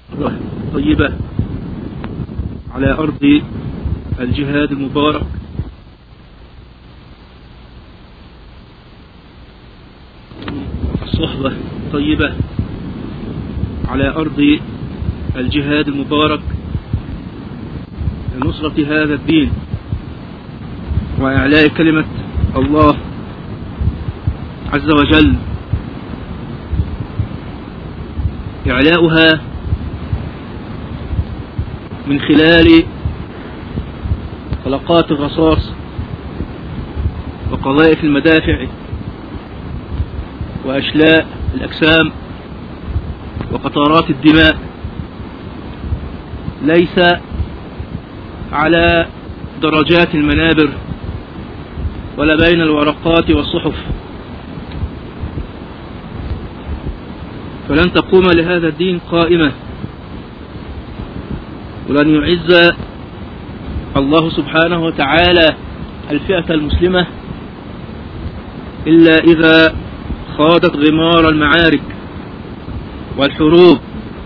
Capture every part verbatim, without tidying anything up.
طيبة على أرض الجهاد المبارك، الصحبة طيبة على أرض الجهاد المبارك لنصرة هذا الدين وإعلاء كلمة الله عز وجل، إعلاؤها من خلال طلقات الرصاص وقذائف المدافع وأشلاء الأجسام وقطرات الدماء، ليس على درجات المنابر ولا بين الورقات والصحف، فلن تقوم لهذا الدين قائمة، ولن يعز الله سبحانه وتعالى الفئة المسلمة إلا إذا خاضت غمار المعارك والحروب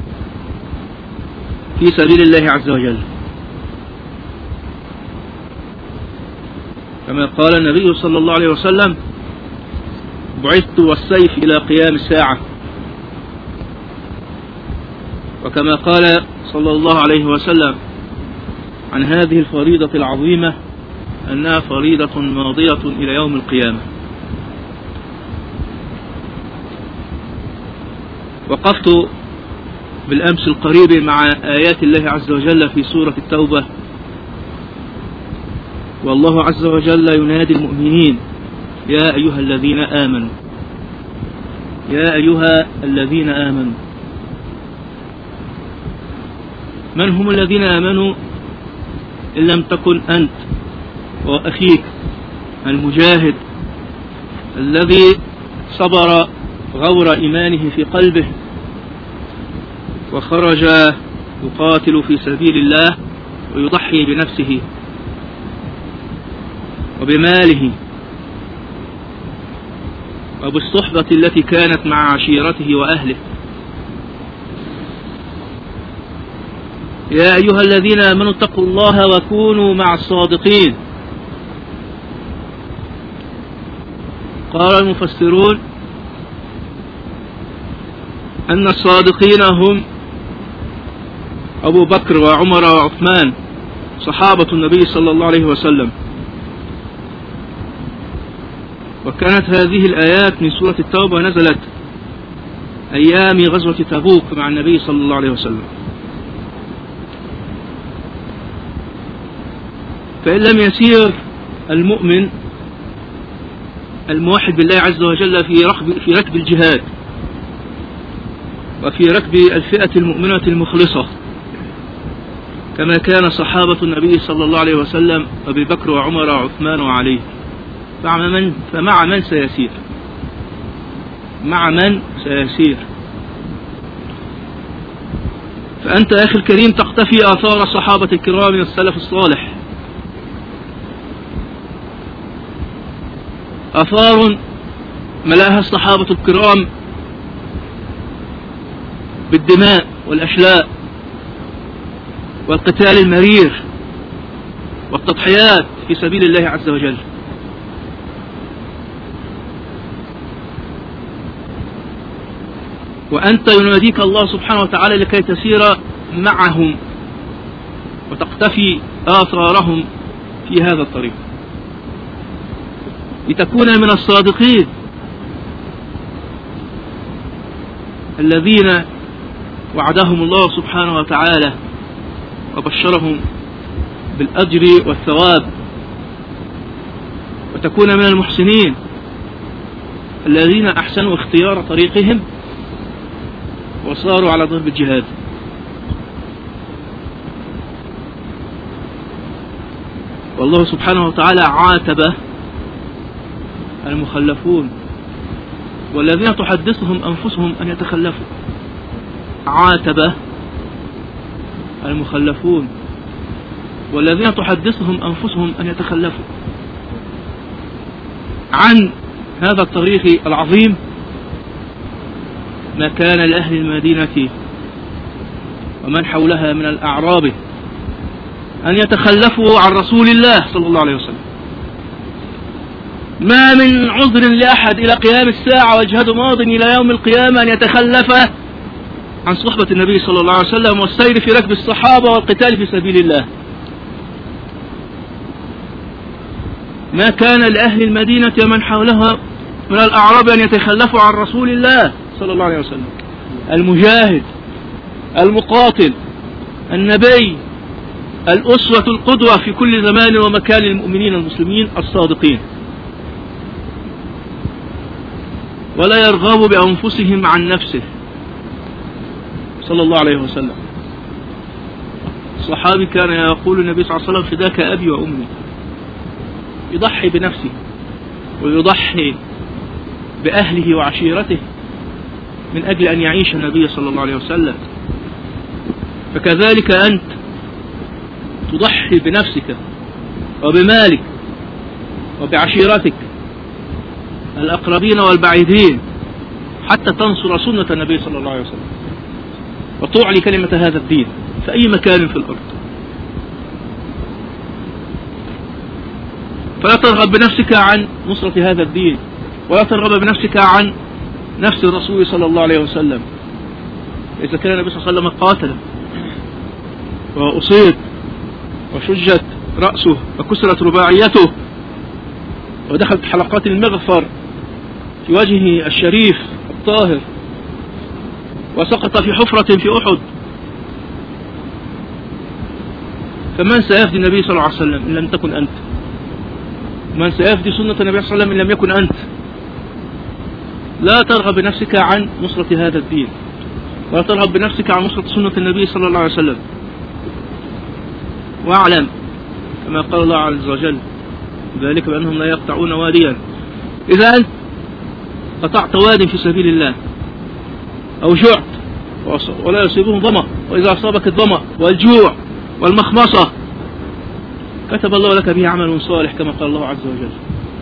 في سبيل الله عز وجل، كما قال النبي صلى الله عليه وسلم: بعثت والسيف إلى قيام الساعة. وكما قال صلى الله عليه وسلم عن هذه الفريضة العظيمة أنها فريضة ماضية إلى يوم القيامة. وقفت بالأمس القريب مع آيات الله عز وجل في سورة التوبة، والله عز وجل ينادي المؤمنين: يا أيها الذين آمنوا، يا أيها الذين آمنوا. من هم الذين آمنوا إن لم تكن أنت وأخيك المجاهد الذي صبر غور إيمانه في قلبه وخرج يقاتل في سبيل الله ويضحي بنفسه وبماله وبالصحبة التي كانت مع عشيرته وأهله. يا أيها الذين آمنوا اتقوا الله وكونوا مع الصادقين. قال المفسرون أن الصادقين هم أبو بكر وعمر وعثمان صحابة النبي صلى الله عليه وسلم. وكانت هذه الآيات من سورة التوبة نزلت أيام غزوة تبوك مع النبي صلى الله عليه وسلم. فإن لم يسير المؤمن الموحد بالله عز وجل في ركب, في ركب الجهاد وفي ركب الفئة المؤمنة المخلصة كما كان صحابة النبي صلى الله عليه وسلم أبي بكر وعمر وعثمان وعلي، فمع من, فمع من سيسير؟ مع من سيسير؟ فأنت أخي الكريم تقتفي آثار الصحابة الكرام والسلف الصالح، آثار ملاها الصحابة الكرام بالدماء والأشلاء والقتال المرير والتضحيات في سبيل الله عز وجل. وأنت يناديك الله سبحانه وتعالى لكي تسير معهم وتقتفي آثارهم في هذا الطريق لتكون من الصادقين الذين وعدهم الله سبحانه وتعالى وبشرهم بالأجر والثواب، وتكون من المحسنين الذين أحسنوا اختيار طريقهم وصاروا على ضرب الجهاد. والله سبحانه وتعالى عاتب المخلفون والذين تحدثهم أنفسهم أن يتخلفوا، عاتب المخلفون والذين تحدثهم أنفسهم أن يتخلفوا عن هذا الطريق العظيم. ما كان لأهل المدينة ومن حولها من الأعراب أن يتخلفوا عن رسول الله صلى الله عليه وسلم. ما من عذر لأحد إلى قيام الساعة واجهد ماض إلى يوم القيامة أن يتخلف عن صحبة النبي صلى الله عليه وسلم والسير في ركب الصحابة والقتال في سبيل الله. ما كان لأهل المدينة ومن حولها من الأعراب أن يتخلفوا عن رسول الله صلى الله عليه وسلم، المجاهد المقاتل النبي الأسوة القدوة في كل زمان ومكان للمؤمنين المسلمين الصادقين، ولا يرغبوا بأنفسهم عن نفسه صلى الله عليه وسلم. الصحابي كان يقول النبي صلى الله عليه وسلم فداك أبي وأمي، يضحي بنفسه ويضحي بأهله وعشيرته من أجل أن يعيش النبي صلى الله عليه وسلم. فكذلك أنت تضحي بنفسك وبمالك وبعشيرتك الأقربين والبعيدين حتى تنصر سنة النبي صلى الله عليه وسلم وتعلي كلمة هذا الدين في أي مكان في الأرض. فلا ترغب بنفسك عن نصرة هذا الدين، ولا ترغب بنفسك عن نفس الرسول صلى الله عليه وسلم. إذا كان النبي صلى الله عليه وسلم قاتل وأصيب وشجت رأسه وكسرت رباعيته ودخلت حلقات المغفر في وجهه الشريف الطاهر وسقط في حفرة في أحد، فمن سيفدي النبي صلى الله عليه وسلم إن لم تكن أنت؟ من سيفدي سنة النبي صلى الله عليه وسلم إن لم يكن أنت؟ لا ترغب بنفسك عن نصرة هذا الدين، ولا ترغب بنفسك عن نصرة سنة النبي صلى الله عليه وسلم. واعلم كما قال الله عز وجل ذلك بأنهم لا يقطعون واديا. إذا أنت قطعت واد في سبيل الله أو جعت ولا يصيبهم ظمأ، وإذا أصابك الظمأ والجوع والمخمصة كتب الله لك به عمل صالح كما قال الله عز وجل.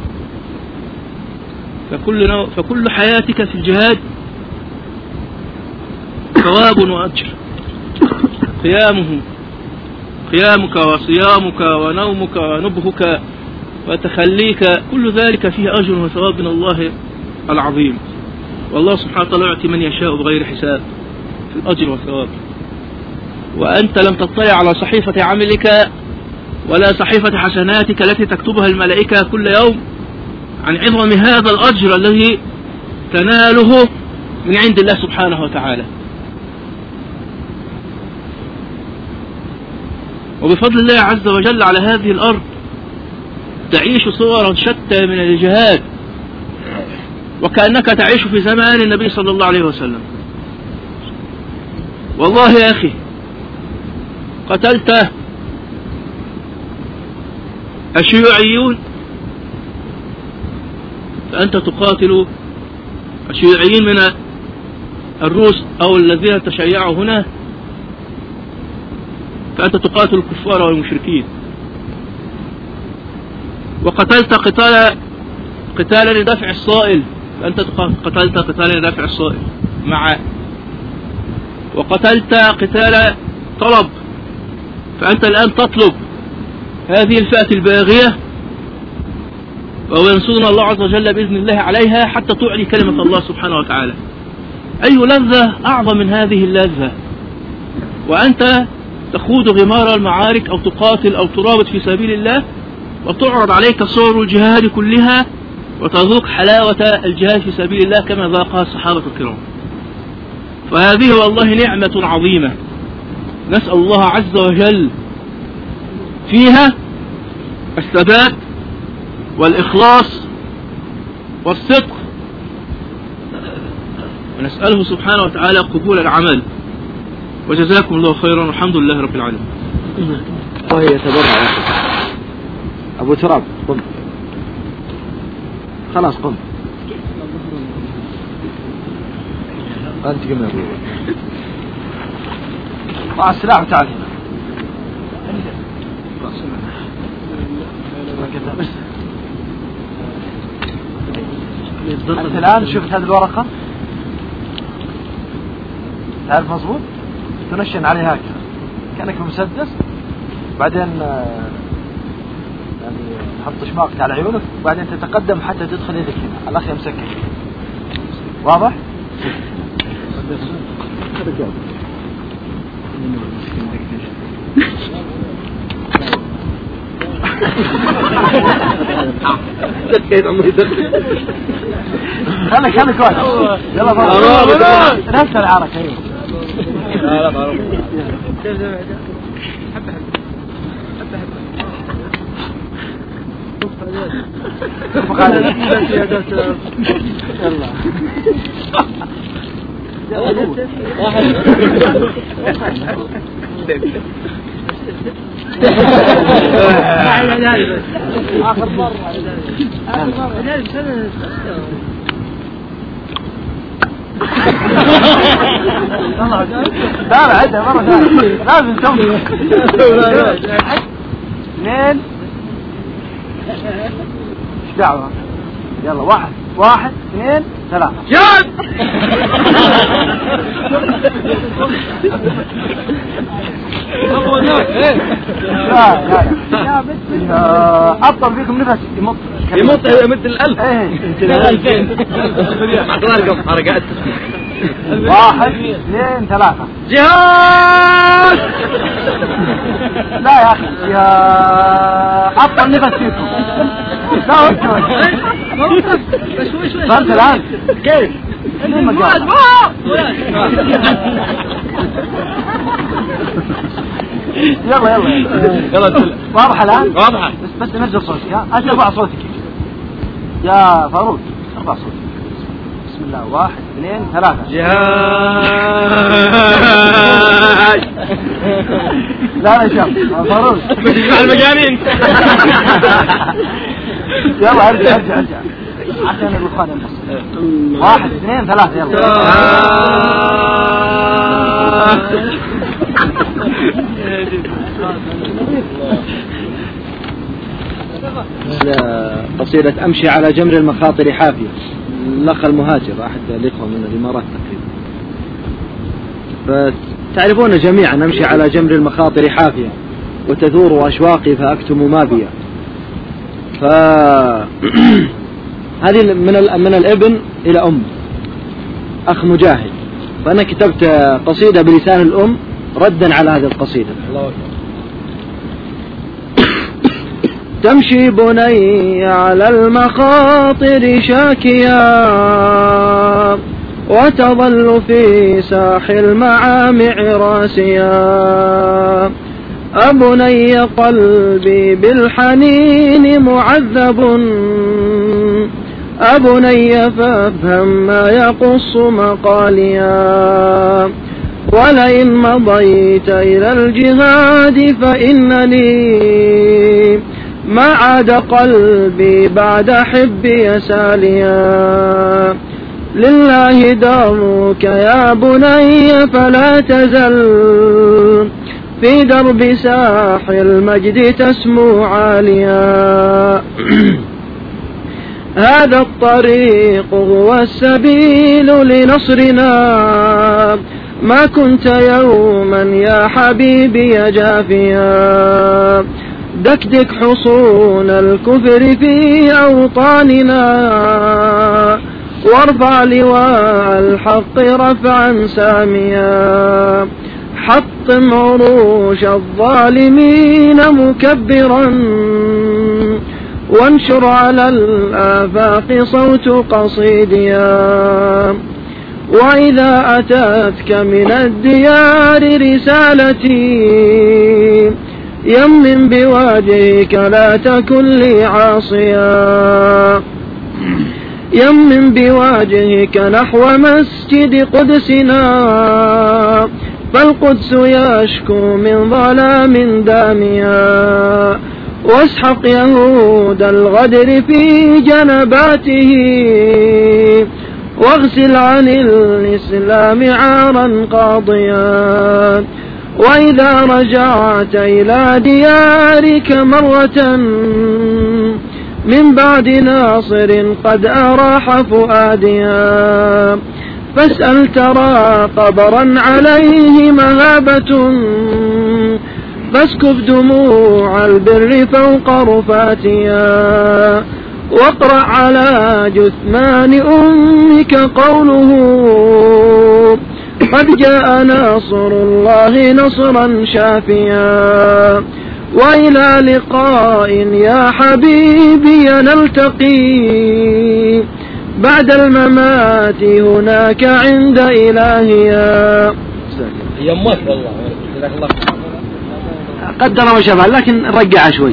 فكل, نوع فكل حياتك في الجهاد ثواب وأجر. قيامه قيامك وصيامك ونومك ونبهك وتخليك كل ذلك فيه أجر وثواب من الله العظيم. والله سبحانه وتعالى يعطي من يشاء بغير حساب في الأجر والثواب. وأنت لم تطلع على صحيفة عملك ولا صحيفة حسناتك التي تكتبها الملائكة كل يوم عن عظم هذا الأجر الذي تناله من عند الله سبحانه وتعالى. وبفضل الله عز وجل على هذه الأرض تعيش صورا شتى من الجهاد، وكأنك تعيش في زمان النبي صلى الله عليه وسلم. والله يا أخي قتلت الشيوعيون فأنت تقاتل الشيوعيين من الروس أو الذين تشيعوا هنا، فأنت تقاتل الكفار والمشركين. وقتلت قتال قتالا لدفع الصائل فأنت قتلت قتالا لدفع الصائل مع وقتلت قتال طلب فأنت الآن تطلب هذه الفئة الباغية، وينصرنا الله عز وجل بإذن الله عليها حتى تعلي كلمة الله سبحانه وتعالى. أي لذة أعظم من هذه اللذة وأنت تخوض غمار المعارك أو تقاتل أو ترابط في سبيل الله وتعرض عليك صور الجهاد كلها وتذوق حلاوة الجهاد في سبيل الله كما ذاقها الصحابة الكرام. فهذه والله نعمة عظيمة نسأل الله عز وجل فيها الثبات والإخلاص والصدق، ونسأله سبحانه وتعالى قبول العمل. وجزاكم الله خيرا والحمد لله رب العالمين. الله يتبرع أبو تراب قم، خلاص قم أنت قم يا أبو مع السلاح تعال هنا. أنت الآن شفت هذه الورقة تعرف مظبوط؟ تنشن عليه هكذا كأنك بمسدس، بعدين يعني تحط شماغك على عيونك، وبعدين تتقدم حتى تدخل يدك هنا، الأخ يمسكك. واضح؟ خليك خليك واحد. يلا بقى نفس الحركة. لا لا آخر مرة آخر مرة لا لا عدها مرة ثانية لازم تسوي اثنين ايش دعوة. يلا واحد واحد اثنين ثلاثة جد. لا لا أبطل فيكم نفس يمط يمط يمد الألف. ايه حركات. واحد اثنين ثلاثة جهاد. لا يا أخي يا أبطل نفس فيكم. لا أنتوا فهمت الآن كيف؟ يلا يلا يلا واضحة الآن؟ واضحة. بس بس نرجع صوتك ها أنت ارفع صوتك يا فاروق، ارفع صوتك. بسم الله واحد اثنين ثلاثة جهاد. لا لا شاف فاروق مع المجانين. يلا ارجع ارجع ارجع عشان الإخوان ينبسط. واحد اثنين ثلاثة يلا. قصيدة أمشي على جمر المخاطر حافية، الأخ المهاجر أحد الإخوة من الإمارات تقريبا. فتعرفون جميعا أمشي على جمر المخاطر حافية وتثور أشواقي فأكتم ما بيا. فهذه من من الابن إلى أم أخ مجاهد، فأنا كتبت قصيدة بلسان الأم ردا على هذه القصيدة. تمشي بني على المخاطر شاكيا وتظل في ساح المعامع راسيا. أبني قلبي بالحنين معذب، أبني فافهم ما يقص مقاليا. ولئن مضيت إلى الجهاد فإنني ما عاد قلبي بعد حبي ساليا. لله دارك يا بني فلا تزل في درب ساح المجد تسمو عاليا. هذا الطريق هو السبيل لنصرنا، ما كنت يوما يا حبيبي جافيا. دكدك حصون الكفر في أوطاننا وارفع لواء الحق رفعا ساميا. حطم عروش الظالمين مكبرا وانشر على الآفاق صوت قصيديا. وإذا أتتك من الديار رسالتي يمن بوجهك لا تكن لي عاصيا. يمن بوجهك نحو مسجد قدسنا فالقدس يشكو من ظلام داميا. واسحق يهود الغدر في جنباته واغسل عن الإسلام عارا قاضيا. وإذا رجعت إلى ديارك مرة من بعد ناصر قد أراح فؤاديا فاسأل ترى قبرا عليه مهابا كآبة فاسكب دموع البر فوق رفاتها واقرأ على جثمان أمك قوله قد جاء ناصر الله نصرا شافيا وإلى لقاء يا حبيبي نلتقي بعد الممات هناك عند إلهيا. يموت والله جزاك الله قدر ما شاء لكن رجع شوي.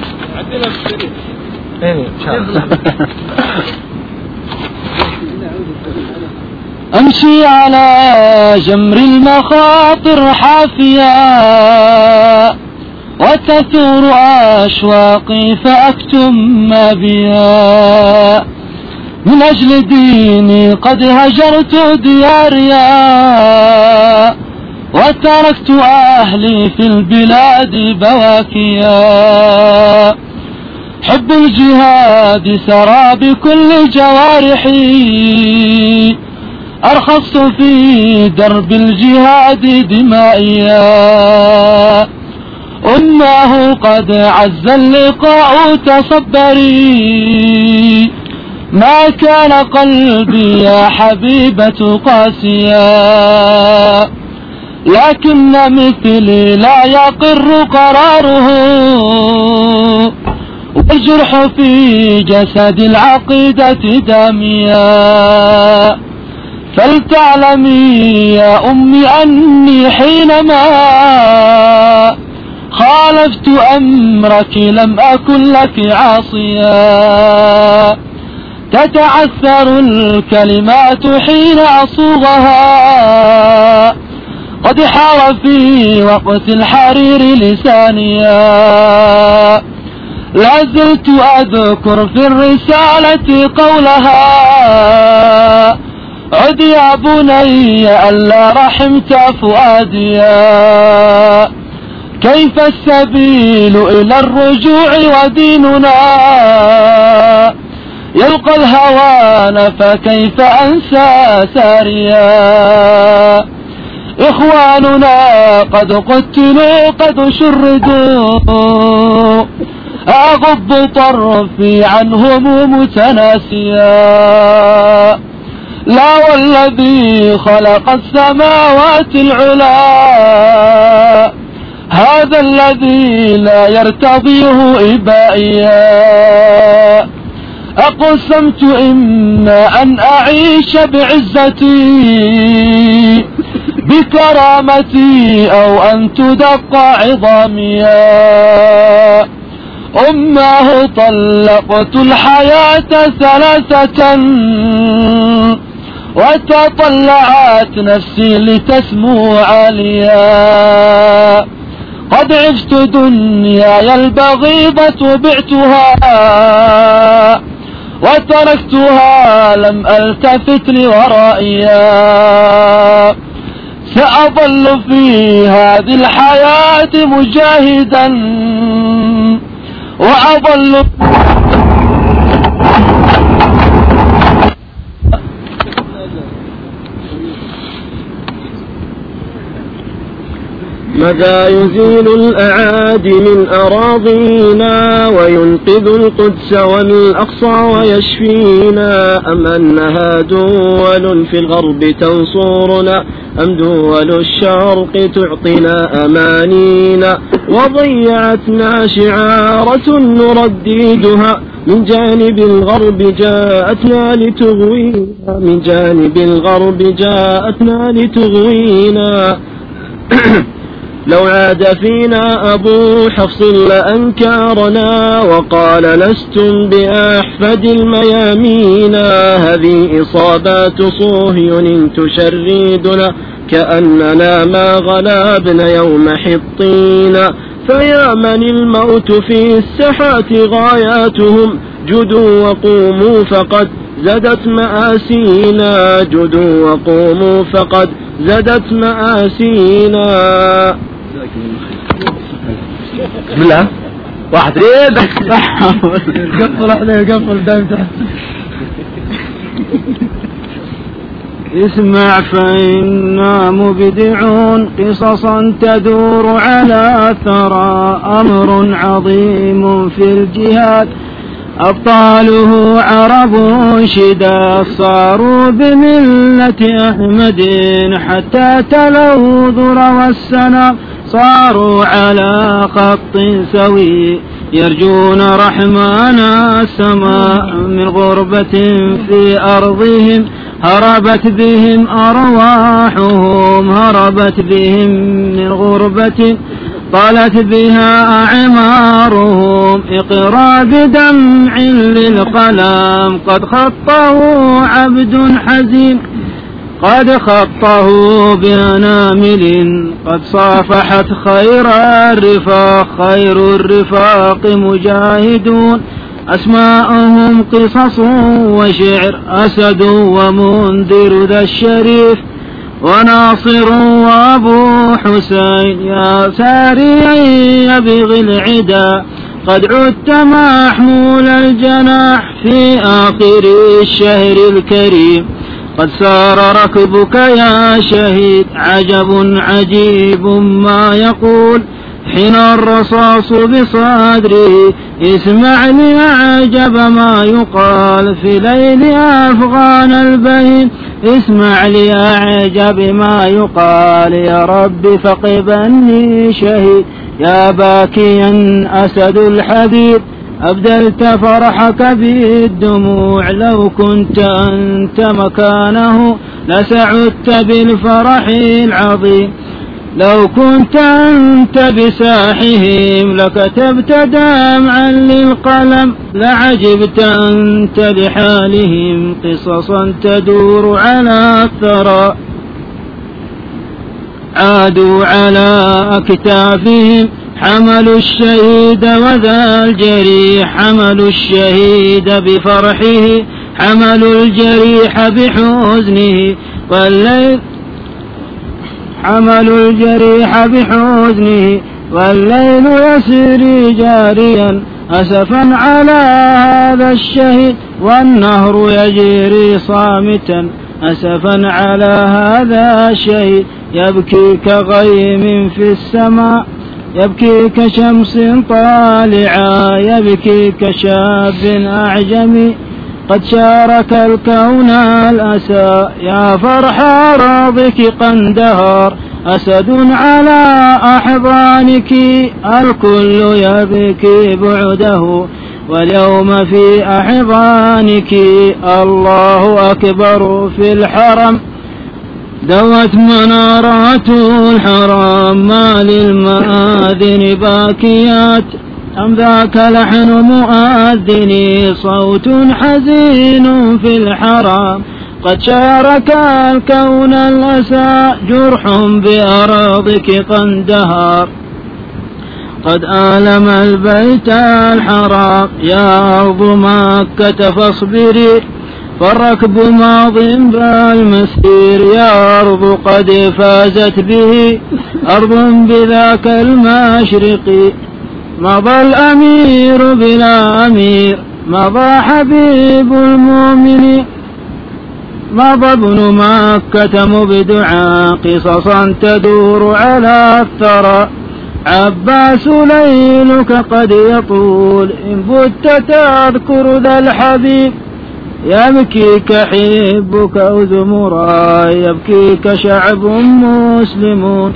أمشي على جمر المخاطر حافيا وتثور أشواقي فأكتم ما بيا من أجل ديني قد هجرت دياريا وتركت أهلي في البلاد بواكيا حب الجهاد سرى بكل جوارحي أرخصت في درب الجهاد دمائيا أمه قد عز اللقاء تصبري ما كان قلبي يا حبيبة قاسيا لكن مثلي لا يقر قراره والجرح في جسد العقيدة داميا فلتعلمي يا أمي أني حينما خالفت أمرك لم أكن لك عاصيا تتعثر الكلمات حين أصوغها قد حار في وقت الحرير لسانيا لا زلت أذكر في الرسالة قولها عد يا بني ألا رحمت فؤاديا كيف السبيل إلى الرجوع وديننا يلقى الهوان فكيف أنسى ساريا إخواننا قد قتلوا قد شردوا أغض طرفي عنهم متناسيا لا والذي خلق السماوات العلا هذا الذي لا يرتضيه إبائيا أقسمت إما أن أعيش بعزتي بكرامتي أو أن تدق عظاميا أمه طلقت الحياة ثلاثة وتطلعت نفسي لتسمو عاليا قد عشت دنياي البغيضة بعتها وتركتها لم ألتفت لورائيا سأظل في هذه الحياة مجاهدا وأظل متى يزيل الأعادي من أراضينا وينقذ القدس والأقصى ويشفينا أم أنها دول في الغرب تنصرنا أم دول الشرق تعطينا أمانينا وضيعتنا شعارة نرددها من جانب الغرب جاءتنا لتغوينا من جانب الغرب جاءتنا لتغوينا لو عاد فينا أبو حفص لأنكارنا وقال لستم بأحفد الميامين هذه إصابات صهيون تشردنا كأننا ما غلبنا يوم حطينا فيا من الموت في السحات غاياتهم جدوا وقوموا فقد زدت مآسينا جدوا وقوموا فقد زدت مآسينا. بسم الله واحد ريد قفل عليه قفل دايم تحت اسمع فإنا مبدعون قصصا تدور على الثرى أمر عظيم في الجهاد أبطاله عرب شداد صاروا بملة أحمد حتى تلوا ذرى السنام صاروا على خط سوي يرجون رحمن السماء من غربة في أرضهم هربت بهم أرواحهم هربت بهم من غربة طالت بها أعمارهم اقرأ بدمع للقلم قد خطه عبد حزين قد خطه بأنامل قد صافحت خير الرفاق خير الرفاق مجاهدون أسماءهم قصص وشعر أسد ومنذر ذا الشريف وناصر وأبو حسين يا ساريا يبغي العدا قد عدت محمول الجناح في آخر الشهر الكريم قد سار ركبك يا شهيد عجب عجيب ما يقول حين الرصاص بصدره اسمع لي أعجب ما يقال في ليل أفغان البهيم اسمع لي أعجب ما يقال يا رب فقبني شهيد يا باكيا أسد الحبيب أبدلت فرحك بالدموع لو كنت أنت مكانه لسعدت بالفرح العظيم لو كنت أنت بساحهم لكتبت دمعا للقلم لعجبت أنت لحالهم قصصا تدور على الثرى عادوا على أكتافهم حملوا الشهيد وذا الجريح حملوا الشهيد بفرحه حملوا الجريح بحزنه والليل حملوا الجريح بحزنه والليل يسري جاريا أسفا على هذا الشهيد والنهر يجري صامتا أسفا على هذا الشهيد يبكي كغيم في السماء يبكي كشمس طالعة يبكي كشاب أعجمي قد شارك الكون الأسى يا فرح راضك قندهار أسد على أحضانك الكل يبكي بعده واليوم في أحضانك الله أكبر في الحرم دوت منارات الحرام ما للمآذن باكيات أم ذاك لحن مؤذن صوت حزين في الحرام قد شارك الكون الأسى جرح بأراضك قندهار قد آلم البيت الحرام يا أرض مكة فاصبري فالركب ماض بالمسير يا أرض قد فازت به أرض بذاك المشرق مضى الأمير بلا أمير مضى حبيب المؤمنين مضى ابن مكة مبدعا قصصا تدور على الثرى عباس ليلك قد يطول إن بت تذكر ذا الحبيب يبكيك حبك وزمرا يبكيك شعب مسلمون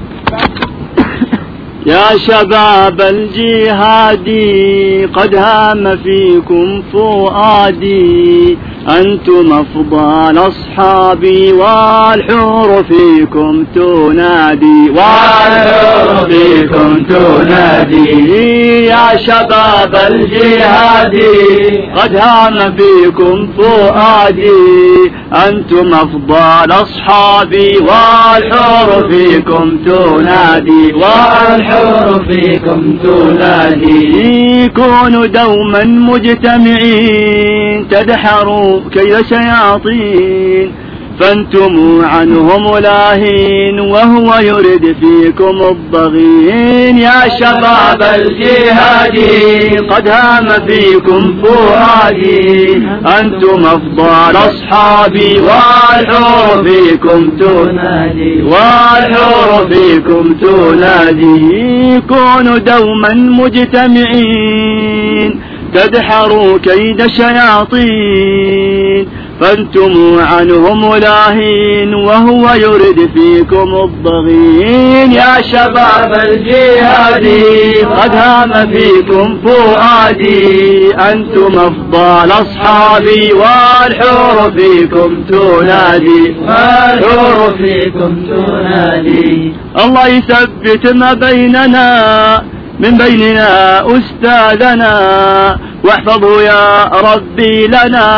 يا شباب الجهاد قد هام فيكم فؤادي أنتم أفضل أصحابي والحور فيكم تنادي والحور فيكم تنادي يا شباب الجهاد قد هام فيكم فؤادي أنتم أفضل أصحابي والحور فيكم تنادي والحور فيكم تنادي كونوا دوما مجتمعين تدحروا كيد شياطين فانتم عنهم لاهين وهو يرد فيكم الضغين. يا شباب الجهاد قد هام فيكم فؤادي أنتم أفضل أصحابي والحور فيكم تنادي والحور فيكم تنادي. كونوا دوما مجتمعين تدحروا كيد الشياطين فانتم عنهم لاهين وهو يرد فيكم الضغين. يا شباب الجهاد قد هام فيكم فؤادي أنتم أفضل أصحابي والحور فيكم تنادي والحور فيكم تنادي. الله يثبت ما بيننا من بيننا أستاذنا واحفظه يا ربي لنا.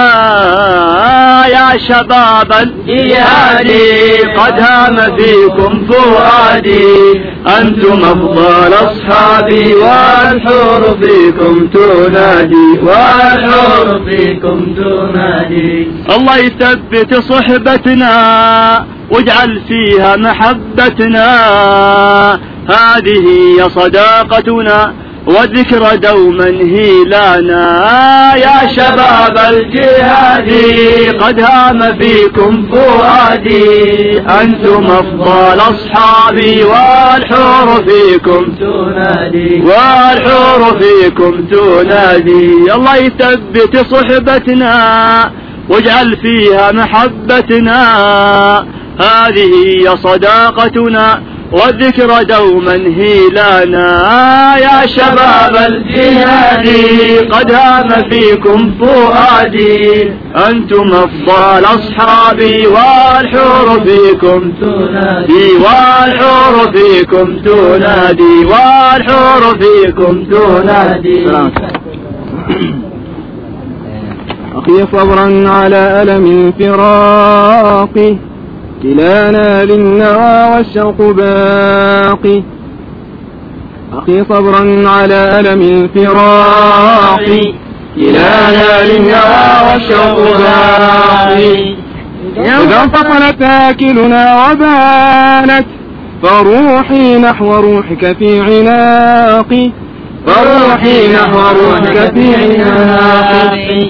يا شباب الجهاد قد هام فيكم فؤادي أنتم أفضل أصحابي والحور فيكم تنادي والحور فيكم تنادي. الله يثبت صحبتنا واجعل فيها محبتنا هذه هي صداقتنا والذكر دوما هي لنا. يا شباب الجهاد قد هام فيكم فؤادي أنتم أفضل أصحابي والحور فيكم تنادي والحور فيكم تنادي. الله يثبت صحبتنا واجعل فيها محبتنا هذه هي صداقتنا والذكر دوما هي لنا. يا شباب الجهاد قد هام فيكم فؤادي أنتم أفضل أصحابي والحور فيكم تنادي والحور فيكم تنادي والحور فيكم تنادي. أخي صبرا على ألم الفراق كلانا للنوى والشوق باقي. أخي صبرا على ألم الفراق كلانا للنوى والشوق باقي. إذا انفصلت آكلنا وبانت فروحي نحو روحك في عناقي فروحي نحو روحك في عناقي.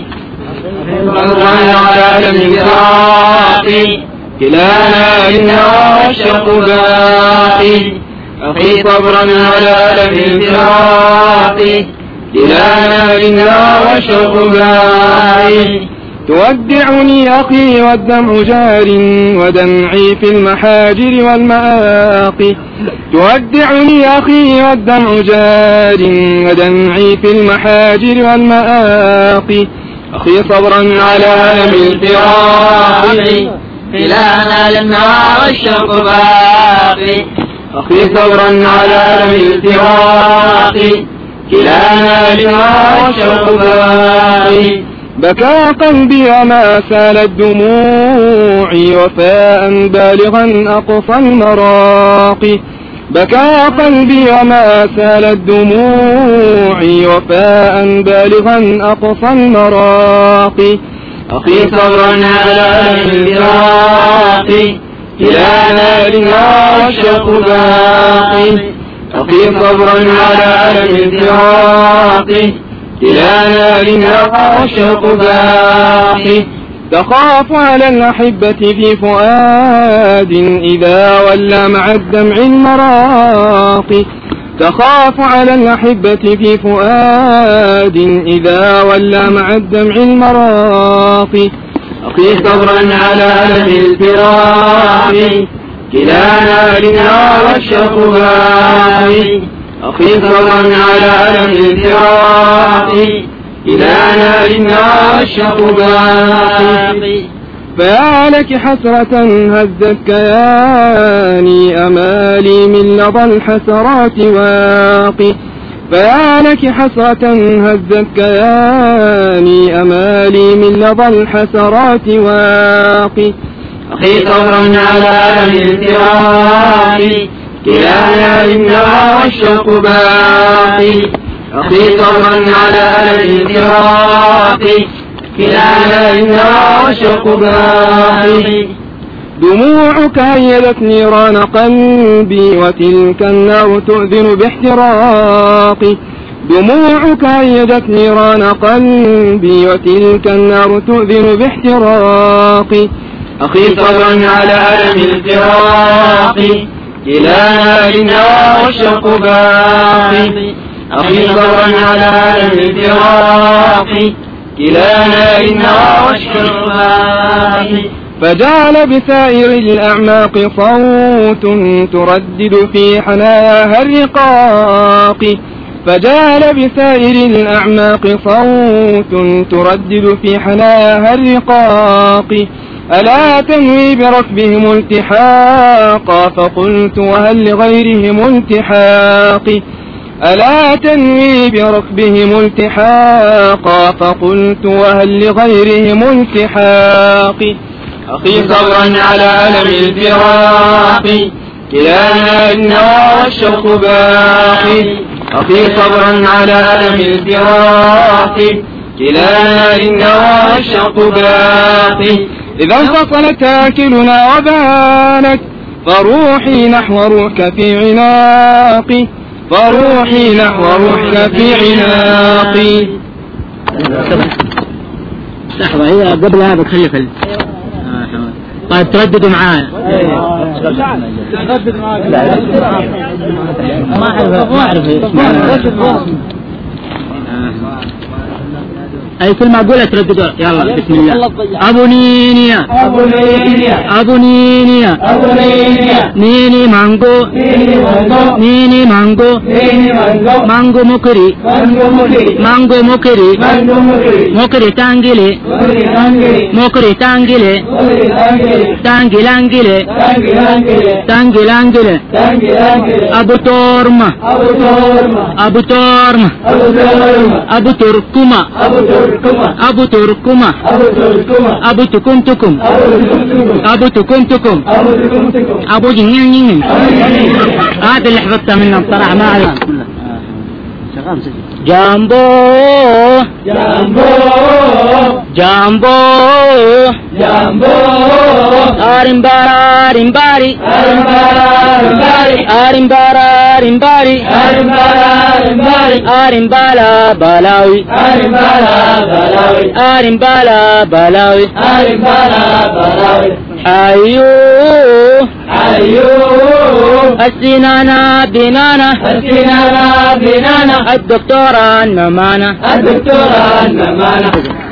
صبرا على ألم الفراق كلانا للنوى والشوق باقي. أخي صبرا على ألم الفراق كلانا للنوى والشوق باقي. تودعني أخي والدمع جار ودمعي في المحاجر والمآقي. تودعني أخي والدمع جار ودمعي في المحاجر والمآقي. أخي صبرا على ألم الفراق كلانا للنوى والشوق باقي. أخي صبرا على ألم الفراق كلانا للنوى والشوق باقي. بكى قلبي وما سالت دموعي وفاء بالغا أقصى المراقي. بكى قلبي وما سالت دموعي وفاء بالغا أقصى المراقي. أخي صبرا على ألم الفراق كلانا للنوى والشوق باقي. أخي صبرا على ألم الفراق كلانا للنوى والشوق باقي. تخاف على الأحبة في فؤاد إذا ولى مع الدمع المراقي. تخاف على الأحبة في فؤاد إذا ولى مع الدمع المراقي. أخي صبرا على ألم الفراق كلانا للنوى والشوق باقي. أخي صبرا على ألم الفراق كلانا للنوى والشوق باقي. فيا لك حسرة هزت كياني أمالي من لظى الحسرات واقي. فيا لك حسرة هزت كياني أمالي من لظى الحسرات واقي. أخي صبرا على ألم الفراق كلانا للنوى والشوق باقي. أخي صبرا على ألم الفراق كلانا للنوى والشوق باقي. دموعك هيلت نيران قلبي وتلك النار تؤذن باحتراقي. دموعك هيجت نيران قلبي وتلك النار تؤذن باحتراقي. أخي صبرا على ألم الفراق كلانا للنوى والشوق باقي. أخي صبرا على ألم الفراق كلانا للنوى والشوق باقي. فجعل بسائر الأعماق صوت تردد في حناياها الرقاق. فجعل بسائر الأعماق صوت تردد في حناياها الرقاق. ألا تنوي بركبهم التحاقا فقلت وهل لغيرهم التحاق. ألا تنوي بركبهم التحاقا فقلت وهل لغيرهم التحاق. أخي صبرا على ألم الفراق كلانا للنوى والشوق باقي. أخي صبرا على ألم الفراق كلانا للنوى والشوق باقي. إذا انفصلت آكلنا وبانت فروحي نحو روحك في عناقي. فروحي نحو روحك في عناقي. لحظة هي قبل هذا تخلي خلي. طيب ترددوا معايا. تردد معايا. ما أعرف ما أعرف أي كلمة أقولها ترددوا. يلا بسم الله. أبو نينيا أبو نينيا أبو نينيا أبو نينيا نيني مانجو نيني مانجو نيني مانجو نيني مانجو مانجو مكري مانجو مكري مانجو مكري مانجو مكري مكري تانجيلي مكري تانجيلي مكري تانجيلي مكري تانجيلي تانجيلانجيلي تانجيلي تانجيلانجيلي تانجيلي أبو تورما أبو تورما أبو تورما أبو تورما أبو تركما أبو توركما أبو تركما أبو توركما أبو تكم تكم أبو تكم أبو تكم تكم تكم أبو تكم تكم أبو جنين هذا اللي حفظتها منه بصراحة ما أعرف. جامبو جامبو جامبو جامبو أرمبارا رمباري أرمبارا أرمبارا رمباري أرمبارا أرمبالا بلاوي أرمبارا بلاوي أرمبالا بلاوي أرمبارا بلاوي حيو أيوه السنانا بنانا السنانا بنانا الدكتورة النمانة الدكتورة النمانة.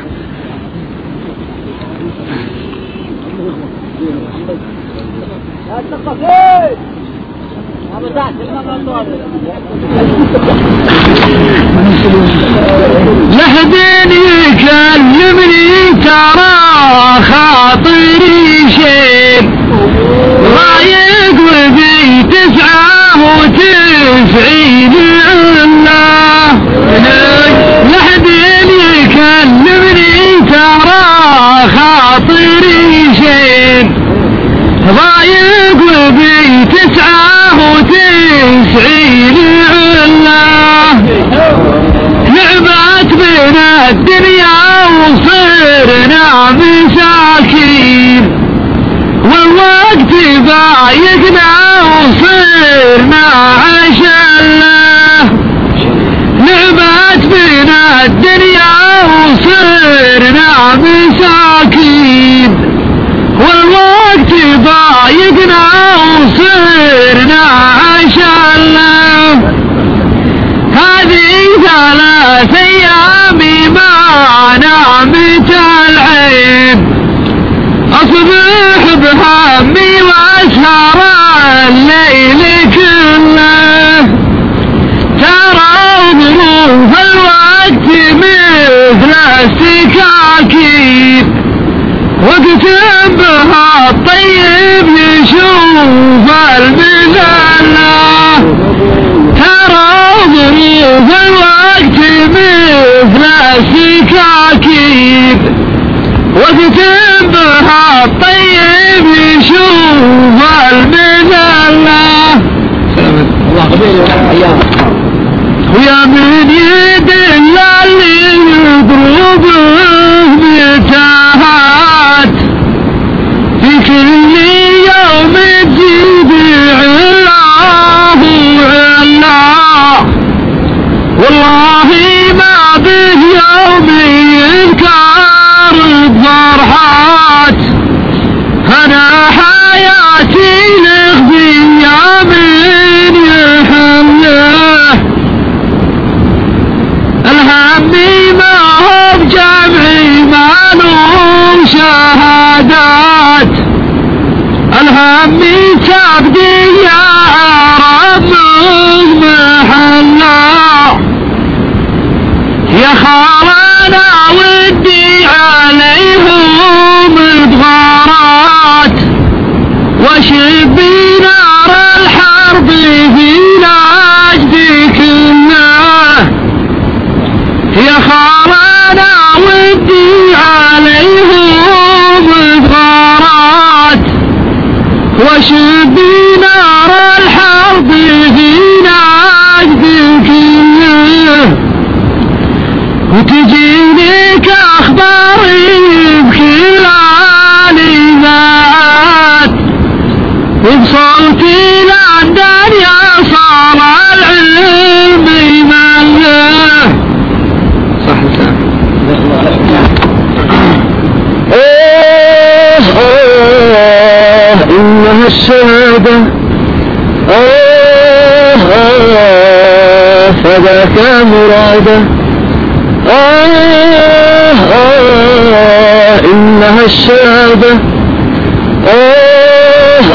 لحدين يكلمني ترى خاطري شيء رايق وفي تسعة وتسعين الله. لحدين يكلمني ترى خاطري شيء رايق وفي تسعة وتسعين الله. لعبت بنا الدنيا وصرنا مساكين والوقت ضايقنا وصرنا عشلة. لعبت بنا الدنيا وصرنا مساكين والوقت ضايقنا وصرنا عشلة. هذه ثلاث أيام ما نامت العين أصبح بهمي وأسهر الليل كله. ترى ظروف الوقت مثل السكاكين وقت بها الطيب يشوف المذلة. ترى ظروف الوقت مثل السكاكين وقت بها الطيب يشوف المذلة. ويا من يدل اللي يضربه وشب نار الحرب في نجدك وتجينيك أخباري بخلال ذات وبصوتي للدنيا صار العلم يمله. صح صح. آه آه إنها الشهادة آه آه فذاك مراده آه آه إنها الشهادة آه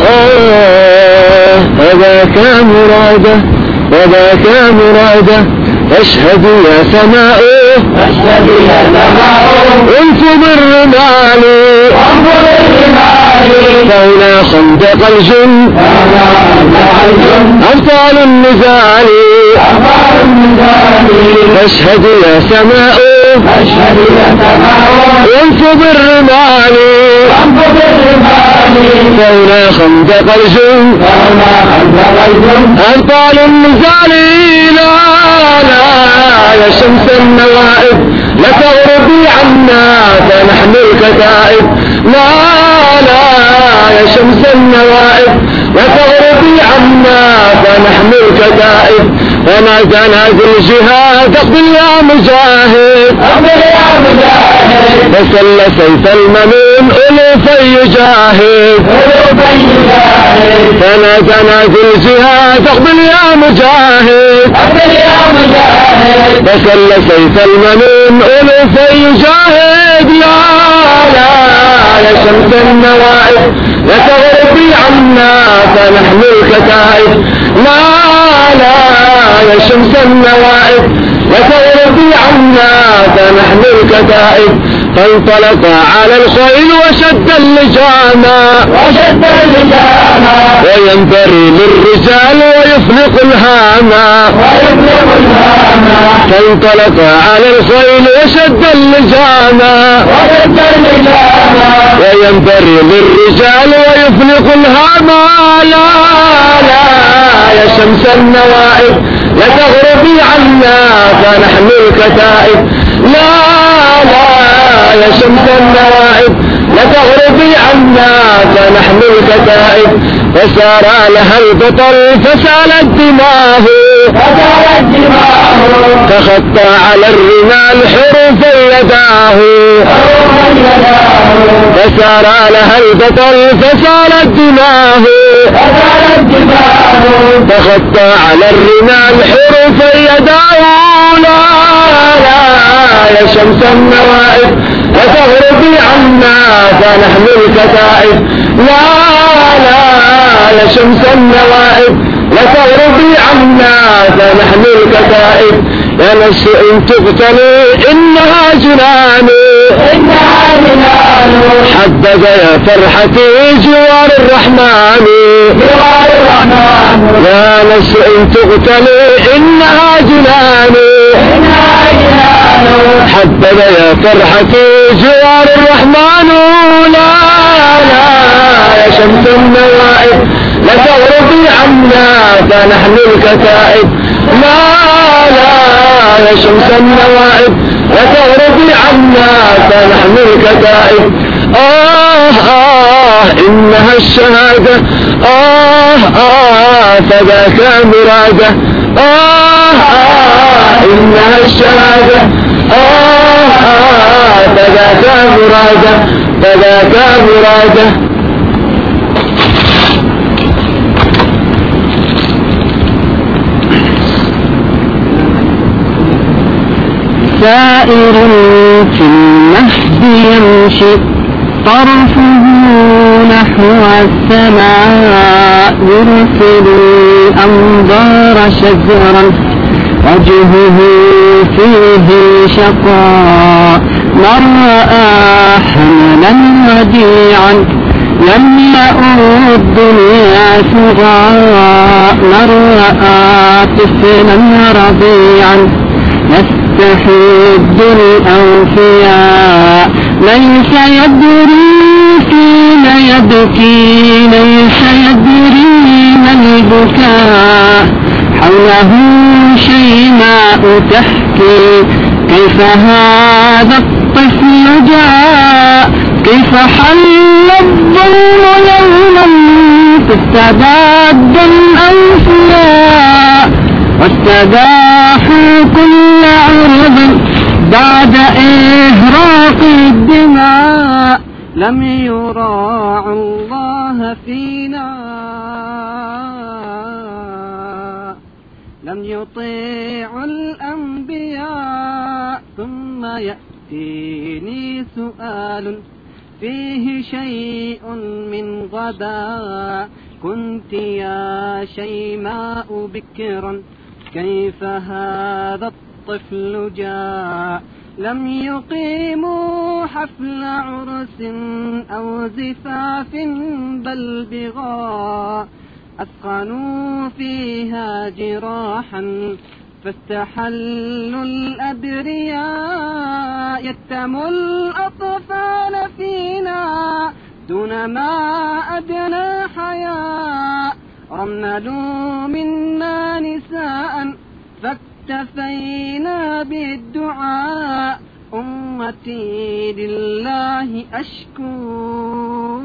آه فذاك مراده وذاك مراده. أشهد يا سماء أشهد يا سماء انفض الرمال وانظر الرمال فولا خندق الجن فلا خندق الجن أبطال النزال أخبار النزال. أشهد يا سماء أشهد يا سماء انفض الرمال وانظر الرمال فولا خندق الجن فلا خندق الجن أبطال النزال. لا لا يا شمس النوائب لا تغربي عنا فنحن الكتائب. لا لا يا شمس النوائب لا تغربي عنا فنحن الكتائب. وما تنازل الجهاد اقبل يا مجاهد أقبل يا مجاهد فسل سيف المنون ألوفا يجاهد ألوفا يجاهد. فما تنازل الجهاد اقبل يا مجاهد أقبل يا مجاهد فسل سيف المنون ألوفا يجاهد. لا لا يا شمس النوائب لا تغربي عنا فنحن الكتائب. لا لا يا شمس النوائب لا تغربي عنا فنحن الكتائب. فانطلق على الخيل وشد اللجاما وشد اللجاما وينبري للرجال ويفلق الهاما ويفلق الهاما. فانطلق على الخيل وشد اللجاما وشد اللجاما وينبري للرجال ويفلق الهاما. لا لا يا شمس النوائب لا تغربي عنا فنحن الكتائب. لا لا يا شمس النوائب لا تغربي عنا فنحن الكتائب. فسار لها البطل فسالت دماه فسالت دماؤه فخطى على الرمال حروفا يداه. حروفا يداه فسار لها البطل فسالت دماه فسالت دماؤه فخطى على الرمال حروفا يداه. لا لا يا شمس النوائب لا تغربي عنا فنحن الكتائب. لا لا يا شمس النوائب لا تغربي عنا فنحن الكتائب. يا نفس إن تقتلي إنها جناني إنها جنان حبذا يا فرحتي جوار الرحمن. جوار الرحمن يا نفس إن تقتلي إنها جناني إنها جنان حبذا يا فرحتي جوار الرحمن. لا لا يا شمس النوائب لا تغربي عنا فنحن الكتائب. لا لا يا شمس النوائب لا تغربي عنا فنحن الكتائب. آه آه إنها الشهادة آه آه فذاك مراده. آه آه إنها الشهادة آه آه فذاك مراده فذاك مراده. سائر في المهد يمشي طرفه نحو السماء يرسل الأنظار شزرا وجهه فيه شقاء. من رأى حملا وديعا يملأ الدنيا سراء. من رأى طفلا رضيعا يستحد الأوفياء ليس يدري في حين يبكي ليس يدري ما البكاء حوله شيماء تحكي كيف هذا الطفل جاء كيف حل الظلم يوما تستباد الأنفياء واستباحوا كل عرض بعد إهراق الدماء لم يراعوا الله فينا لم يطيعوا الأنبياء ثم يأتيني سؤال فيه شيء من غداء كنت يا شيماء بكرا كيف هذا الطفل جاء لم يقيموا حفل عرس أو زفاف بل بغاء أثقنوا فيها جراحا فاستحلوا الأبرياء يتموا الأطفال فينا دون ما أدنى حياء رملوا منا نساء فاكتفينا بالدعاء أمتي لله أشكو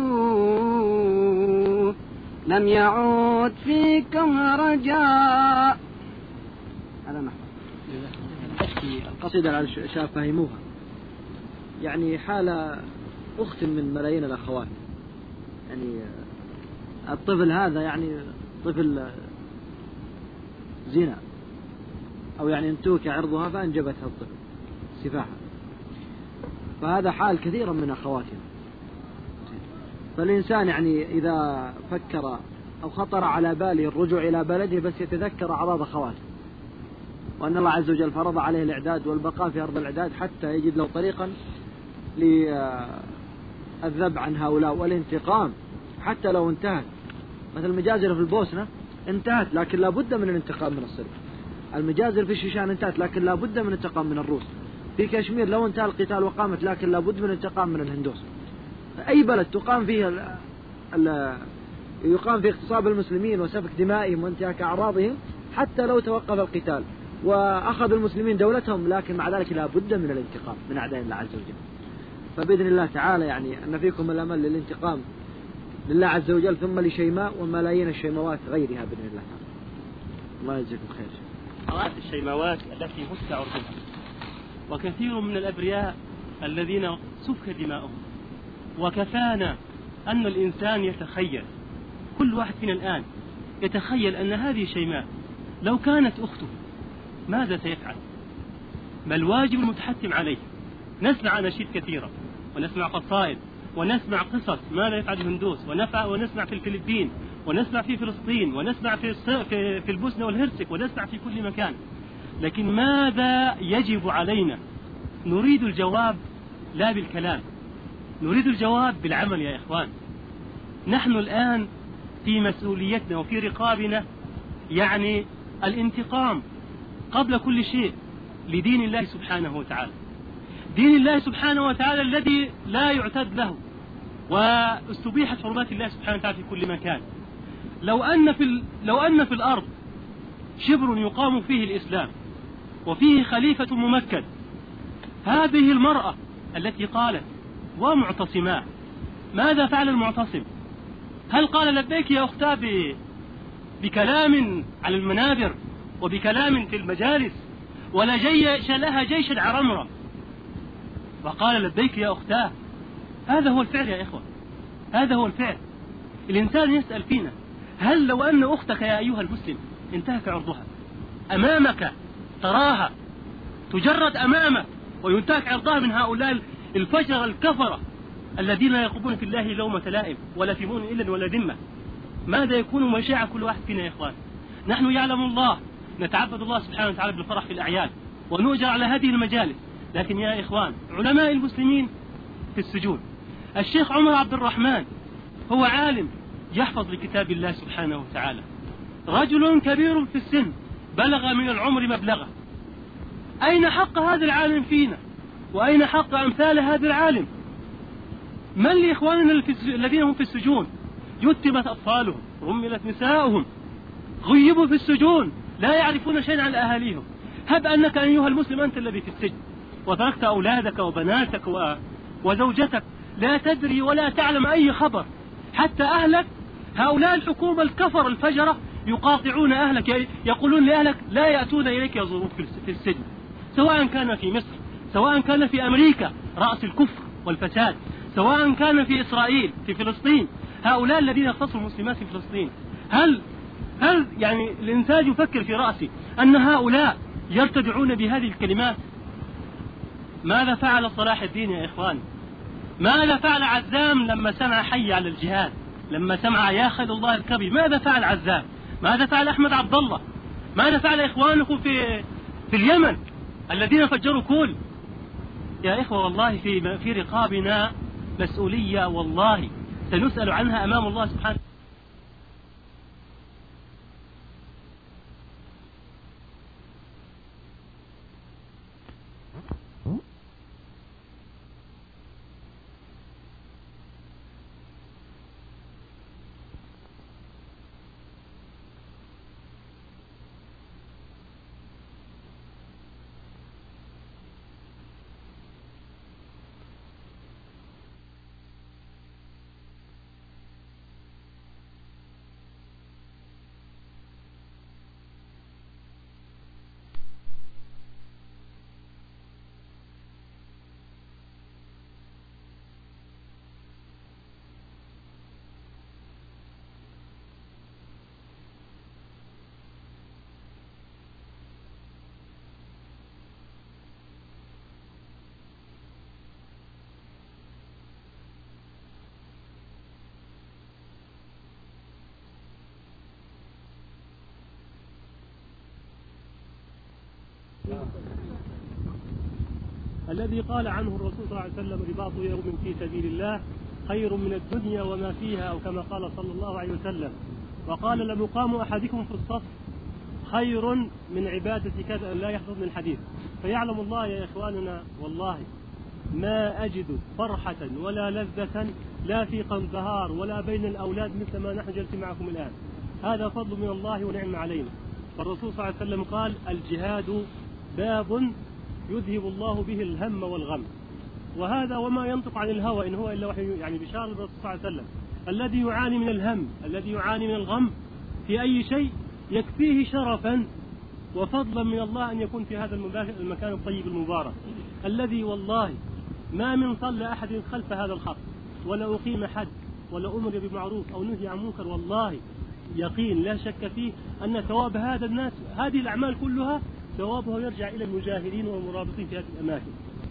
لم يعود فيكم رجاء. هذا نحو القصيدة على الشاب فهموها، يعني حالة أخت من ملايين الأخوات. يعني الطفل هذا يعني طفل زنا، أو يعني انتوك عرضها فأنجبتها الطفل سفاحة. فهذا حال كثيرا من أخواتنا. فالإنسان يعني إذا فكر أو خطر على باله الرجوع إلى بلده بس يتذكر أعراض أخواته، وأن الله عز وجل فرض عليه الإعداد والبقاء في أرض الإعداد حتى يجد له طريقا للذب عن هؤلاء والانتقام حتى لو انتهت. مثل المجازر في البوسنة انتهت، لكن لا بد من الانتقام من الصرب. المجازر في الشيشان انتهت، لكن لا بد من الانتقام من الروس. في كشمير لو انتهى القتال وقامت، لكن لا بد من الانتقام من الهندوس. أي بلد تقام فيه ال ال يقام في اغتصاب المسلمين وسفك دمائهم وانتهاك أعراضهم حتى لو توقف القتال وأخذ المسلمين دولتهم، لكن مع ذلك لا بد من الانتقام من أعداء الله عز وجل. فبإذن الله تعالى يعني أن فيكم الأمل للانتقام لله عز وجل، ثم لشيماء وملايين الشيماوات غيرها بإذن الله تعالى. الله يجزيكم خير. الشيماوات التي مس عرضها، وكثير من الأبرياء الذين سفك دماؤهم. وكفانا أن الإنسان يتخيل، كل واحد فينا الآن يتخيل أن هذه شيماء لو كانت أخته ماذا سيفعل؟ ما الواجب المتحتم عليه؟ نسمع أناشيد كثيرة ونسمع قصائد ونسمع قصص ماذا يفعل الهندوس، ونسمع في الفلبين ونسمع في فلسطين ونسمع في في البوسنة والهرسك ونسمع في كل مكان. لكن ماذا يجب علينا؟ نريد الجواب لا بالكلام، نريد الجواب بالعمل يا إخوان. نحن الآن في مسؤوليتنا وفي رقابنا يعني الانتقام قبل كل شيء لدين الله سبحانه وتعالى، دين الله سبحانه وتعالى الذي لا يعتد له، واستبيحت حرمات الله سبحانه وتعالى في كل مكان. لو أن في لو أن في الأرض شبر يقام فيه الإسلام وفيه خليفة ممكن، هذه المرأة التي قالت ومعتصما، ماذا فعل المعتصم؟ هل قال لبيك يا أختاه بكلام على المنابر وبكلام في المجالس، ولا جيش لها جيش العرمرة وقال لبيك يا أختاه؟ هذا هو الفعل يا إخوة، هذا هو الفعل. الإنسان يسأل فينا، هل لو أن أختك يا أيها المسلم انتهك عرضها أمامك، تراها تجرد أمامك وينتهك عرضها من هؤلاء الفجر الكفرة الذين لا يقبون في الله لومة لائم ولا في مؤمن إلا ولا ذمة، ماذا يكون مشاع كل واحد فينا يا إخوان؟ نحن يعلم الله نتعبد الله سبحانه وتعالى بالفرح في الأعياد ونؤجر على هذه المجالس، لكن يا إخوان علماء المسلمين في السجون. الشيخ عمر عبد الرحمن هو عالم يحفظ لكتاب الله سبحانه وتعالى، رجل كبير في السن بلغ من العمر مبلغه. أين حق هذا العالم فينا؟ وأين حق أمثال هذا العالم؟ من لإخواننا الذين هم في السجون يتمت أطفالهم، رملت نساؤهم، غيبوا في السجون، لا يعرفون شيئا عن أهاليهم. هب أنك أيها المسلم أنت الذي في السجن وتركت أولادك وبناتك و... وزوجتك لا تدري ولا تعلم أي خبر، حتى أهلك هؤلاء الحكومة الكفر الفجرة يقاطعون أهلك، يقولون لأهلك لا يأتون إليك يزورون في السجن، سواء كان في مصر، سواء كان في أمريكا رأس الكفر والفساد، سواء كان في إسرائيل، في فلسطين، هؤلاء الذين اغتصبوا المسلمات في فلسطين. هل هل يعني الإنسان يفكر في رأسه أن هؤلاء يرتدعون بهذه الكلمات؟ ماذا فعل صلاح الدين يا إخوان؟ ماذا فعل عزام لما سمع حي على الجهاد، لما سمع يا خيل الله الكبي؟ ماذا فعل عزام؟ ماذا فعل أحمد عبد الله؟ ماذا فعل إخوانكم في في اليمن الذين فجروا كول؟ يا إخوة والله في في رقابنا مسؤولية، والله سنسأل عنها أمام الله سبحانه. الذي قال عنه الرسول صلى الله عليه وسلم رباط يوم في سبيل الله خير من الدنيا وما فيها، أو كما قال صلى الله عليه وسلم. وقال لمقام أحدكم في الصف خير من عبادة كذا لا يحفظ من الحديث. فيعلم الله يا إخواننا والله ما أجد فرحة ولا لذة لا في قنبهار ولا بين الأولاد مثل ما نحن جالسين معكم الآن. هذا فضل من الله ونعم علينا. فالرسول صلى الله عليه وسلم قال الجهاد باب يذهب الله به الهم والغم، وهذا وما ينطق عن الهوى إن هو إلا وحي، يعني بشار الرسول صلى الله عليه وسلم. الذي يعاني من الهم، الذي يعاني من الغم في أي شيء يكفيه شرفا وفضلا من الله أن يكون في هذا المكان الطيب المبارك، الذي والله ما من صلى أحد خلف هذا الخط ولا أقيم حد ولا أمر بمعروف أو نهي عن منكر، والله يقين لا شك فيه أن ثواب هذا الناس هذه الأعمال كلها ثوابه يرجع إلى المجاهدين والمرابطين في هذه الأماكن.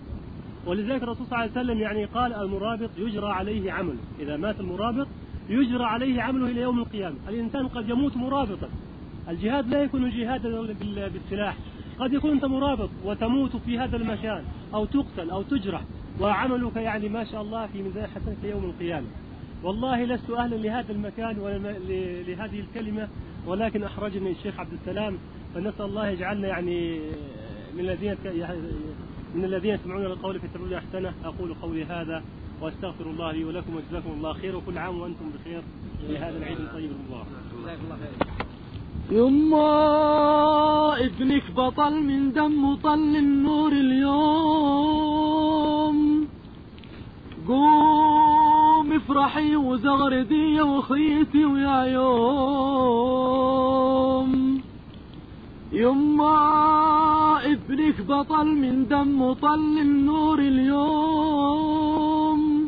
ولذلك الرسول صلى الله عليه وسلم يعني قال المرابط يجرى عليه عمل، إذا مات المرابط يجرى عليه عمله إلى يوم القيامة. الإنسان قد يموت مرابطا، الجهاد لا يكون جهادا بالسلاح، قد يكون أنت مرابط وتموت في هذا المكان أو تقتل أو تجرح وعملك يعني ما شاء الله في ميزان حسنك يوم القيامة. والله لست أهلا لهذا المكان ولا لهذه الكلمة، ولكن أحرجني الشيخ عبد السلام، فنسأل الله يجعلنا يعني من الذين من الذين يسمعون القول فيتبعون أحسنه. أقول قولي هذا وأستغفر الله لي ولكم وجزاكم الله خير، وكل عام وأنتم بخير في هذا العيد الطيب المبارك. جزاك الله خير. يما ابنك بطل من دم طل النور اليوم، قوم افرحي وزغردي وخيتي ويا يوم. يما ابنك بطل من دم طل النور اليوم،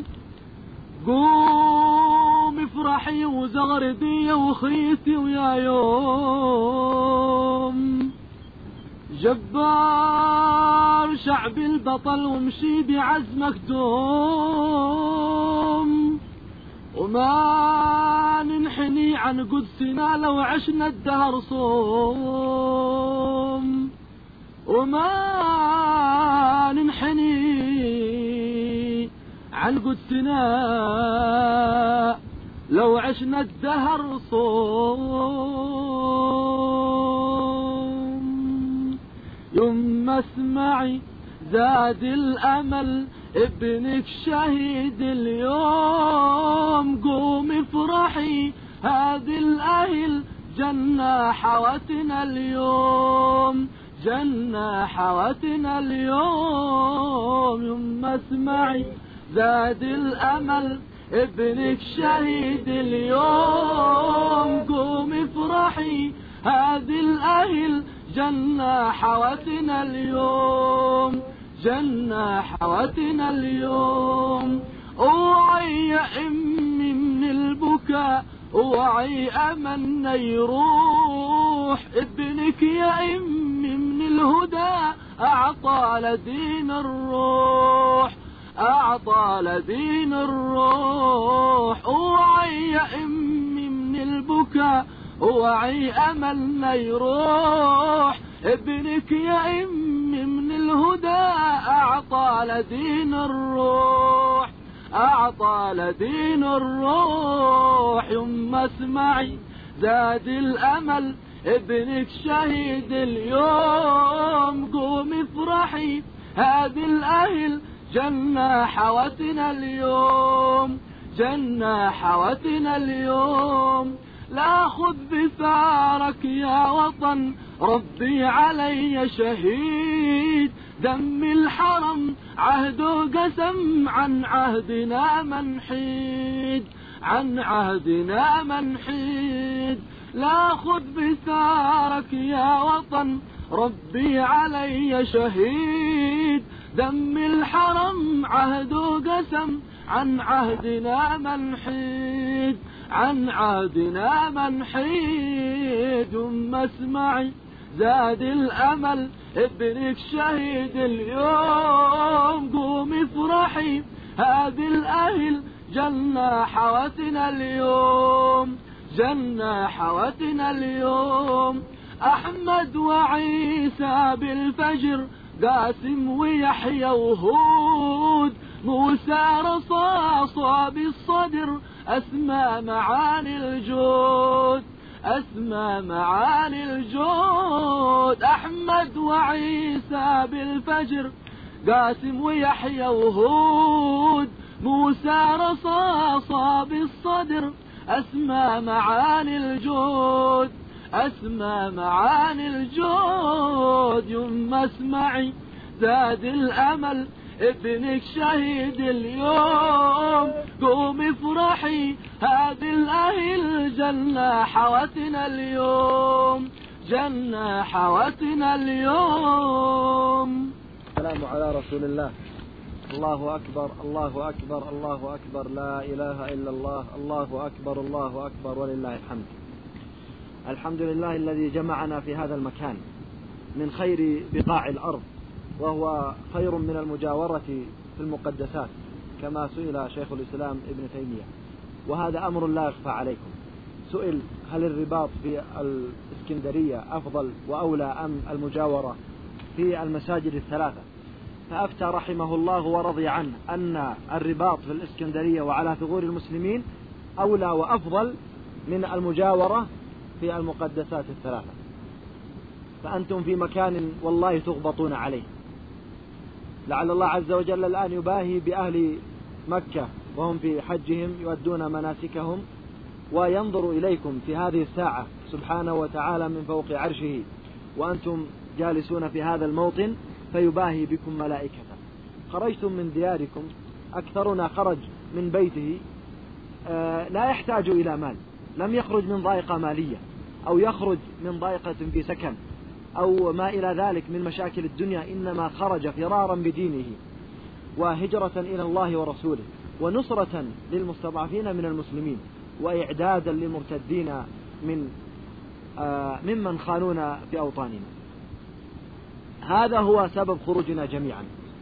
قوم افرحي وزغردي وخيتي ويا يوم. جبار شعب البطل ومشي بعزمك دوم، وما ننحني عن قدسنا لو عشنا الدهر صوم، وما ننحني عن قدسنا لو عشنا الدهر صوم. يما اسمعي زاد الأمل ابنك شهيد اليوم، قوم افرحي هذه الأهل جنة حوتنا اليوم، جنة حوتنا اليوم. يما اسمعي زاد الأمل ابنك شهيد اليوم، قوم افرحي هذه الأهل جنة حوتنا اليوم، جنة حوتنا اليوم. اوعي يا امي من البكاء، اوعي املنا يروح، ابنك يا امي من الهدى اعطى لدين الروح، اعطى لدين الروح. اوعي يا امي من البكاء، اوعي املنا يروح، ابنك يا امي من الهدى اعطى لدين الروح، اعطى لدين الروح. يما اسمعي زاد الامل ابنك شهيد اليوم، قوم افرحي هذه الاهل جنة حوتنا اليوم، جنة حوتنا اليوم. لا خذ بثارك يا وطن ربي علي شهيد، دم الحرم عهد قسم عن عهدنا منحيد، عن عهدنا منحيد. لا خذ بثارك يا وطن ربي علي شهيد، دم الحرم عهد قسم عن عهدنا منحيد، عن عهدنا منحيد. يما اسمعي زاد الأمل ابنك شهيد اليوم، قوم افرحي هذه الأهل جنة حوتنا اليوم، جنة حوتنا اليوم. أحمد وعيسى بالفجر، قاسم ويحيى وهود، موسى رصاصة بالصدر، أسمى معاني الجود، أسمى معاني الجود. أحمد وعيسى بالفجر، قاسم ويحيى وهود، موسى رصاصة بالصدر، أسمى معاني الجود، أسمى معاني الجود. يما اسمعي زاد الأمل ابنك شهيد اليوم، قوم افرحي هذه الأهل جنة حوتنا اليوم، جنة حوتنا اليوم. السلام على رسول الله. الله أكبر، الله أكبر، الله أكبر، لا إله إلا الله، الله أكبر، الله أكبر ولله الحمد. الحمد لله الذي جمعنا في هذا المكان من خير بقاع الأرض، وهو خير من المجاورة في المقدسات كما سئل شيخ الإسلام ابن تيمية، وهذا أمر لا يخفى عليكم. سئل هل الرباط في الإسكندرية أفضل وأولى أم المجاورة في المساجد الثلاثة؟ فأفتى رحمه الله ورضي عنه أن الرباط في الإسكندرية وعلى ثغور المسلمين أولى وأفضل من المجاورة في المقدسات الثلاثة. فأنتم في مكان والله تغبطون عليه. لعل الله عز وجل الآن يباهي بأهل مكة وهم في حجهم يؤدون مناسكهم، وينظر إليكم في هذه الساعة سبحانه وتعالى من فوق عرشه وأنتم جالسون في هذا الموطن، فيباهي بكم ملائكته. خرجتم من دياركم، أكثرنا خرج من بيته آه لا يحتاج إلى مال، لم يخرج من ضائقة مالية أو يخرج من ضائقة في سكن أو ما إلى ذلك من مشاكل الدنيا، إنما خرج فرارا بدينه وهجرة إلى الله ورسوله ونصرة للمستضعفين من المسلمين وإعدادا للمرتدين من آه ممن خانونا في أوطاننا. هذا هو سبب خروجنا جميعا.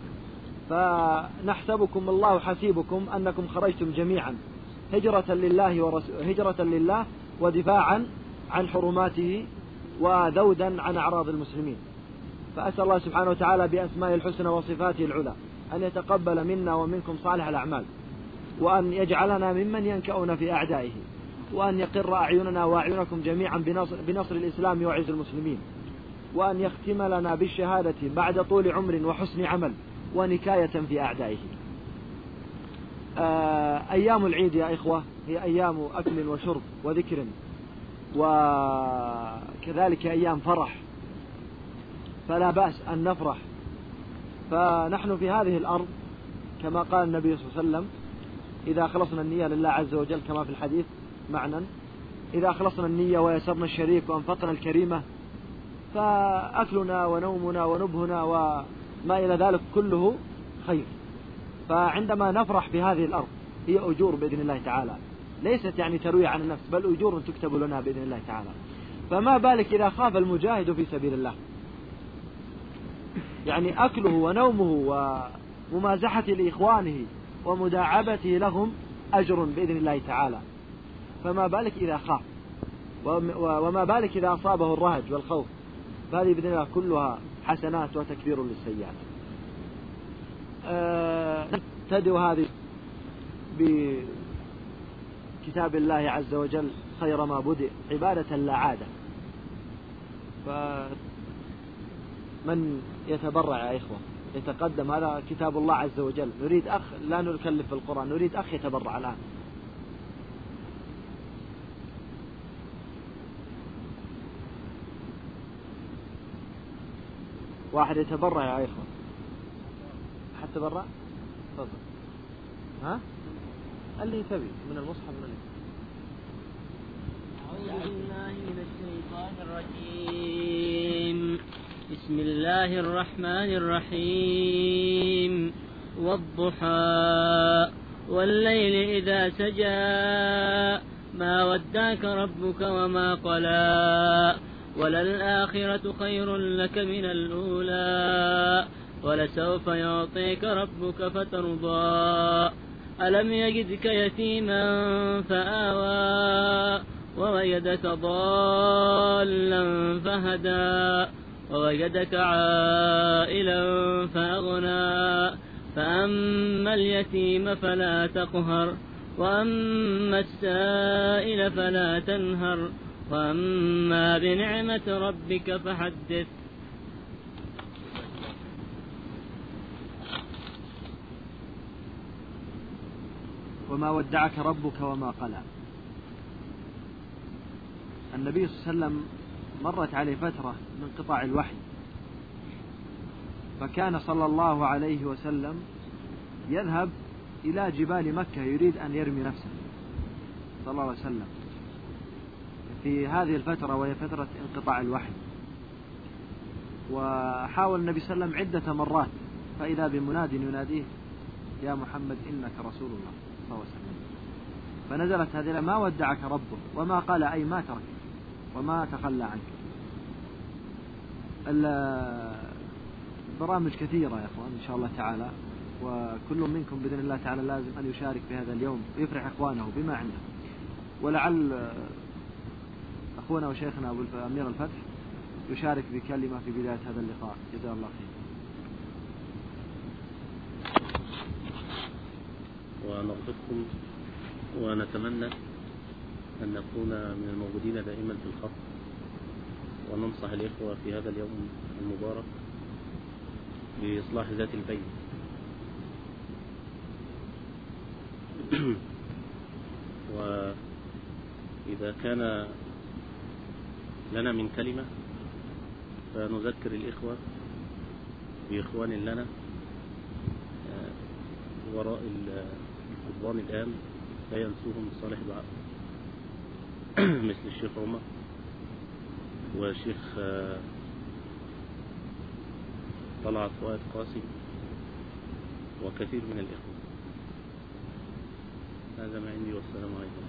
فنحسبكم الله حسيبكم أنكم خرجتم جميعا هجرة لله ورسول هجرة لله ودفاعا عن حرماته وذودا عن أعراض المسلمين. فأسأل الله سبحانه وتعالى بأسماء الحسنى وصفاته العلى أن يتقبل منا ومنكم صالح الأعمال، وأن يجعلنا ممن ينكأون في أعدائه، وأن يقر أعيننا وأعينكم جميعا بنصر, بنصر الإسلام وعز المسلمين، وأن يختم لنا بالشهادة بعد طول عمر وحسن عمل ونكاية في أعدائه. أيام العيد يا إخوة هي أيام أكل وشرب وذكر، وكذلك أيام فرح، فلا بأس أن نفرح. فنحن في هذه الأرض كما قال النبي صلى الله عليه وسلم إذا خلصنا النية لله عز وجل كما في الحديث معنى، إذا خلصنا النية ويسرنا الشريك وأنفقنا الكريمة فأكلنا ونومنا ونبهنا وما إلى ذلك كله خير. فعندما نفرح في هذه الأرض هي أجور بإذن الله تعالى، ليست يعني ترويع عن النفس، بل أجور تكتب لنا بإذن الله تعالى. فما بالك إذا خاف المجاهد في سبيل الله، يعني أكله ونومه وممازحته لإخوانه ومداعبته لهم أجر بإذن الله تعالى، فما بالك إذا خاف، وما بالك إذا أصابه الرهج والخوف، فهذه بإذن الله كلها حسنات وتكبير للسيئات. أه تدعو هذه بكتاب الله عز وجل خير ما بدأ عبادة لا عادة. فمن يتبرع يا إخوة يتقدم، هذا كتاب الله عز وجل، نريد أخ لا نكلف في القرآن، نريد أخ يتبرع الآن. واحد يتبرع يا إخوة، أحد تبرع؟ تفضل. ها؟ اللي تبي من المصحف من اللي. أعوذ بالله من الشيطان الرجيم. بسم الله الرحمن الرحيم. والضحى والليل إذا سجى ما وداك ربك وما قلى وللآخرة خير لك من الأولى ولسوف يعطيك ربك فترضى ألم يجدك يتيما فآوى ووجدك ضالا فهدى ووجدك عائلا فأغنى فأما اليتيم فلا تقهر وأما السائل فلا تنهر وأما بنعمة ربك فحدث. وما ودعك ربك وما قلى. النبي صلى الله عليه وسلم مرت عليه فترة من انقطاع الوحي، فكان صلى الله عليه وسلم يذهب إلى جبال مكة يريد أن يرمي نفسه صلى الله عليه وسلم في هذه الفترة وهي فترة انقطاع الوحي. وحاول النبي صلى الله عليه وسلم عدة مرات، فإذا بمناد يناديه يا محمد إنك رسول الله صلى الله عليه وسلم. فنزلت هذه ما ودعك ربك وما قال، أي ما ترك وما تخلى عنك. البرامج كثيرة يا أخوان إن شاء الله تعالى، وكل منكم بإذن الله تعالى لازم أن يشارك في هذا اليوم ويفرح إخوانه بما عنده. ولعل أخونا وشيخنا أبو أمير الفتح يشارك بكلمة في بداية هذا اللقاء. جزاه الله خير. ونرجوكم ونتمنى أن نكون من الموجودين دائما في الخط، وننصح الإخوة في هذا اليوم المبارك بإصلاح ذات البين. وإذا كان لنا من كلمة فنذكر الإخوة بإخوان لنا وراء القضبان الآن لا ينسوهم صالح دعاء مثل الشيخ عمر والشيخ طلعت فؤاد قاسم وكثير من الإخوة. هذا ما عندي والسلام عليكم.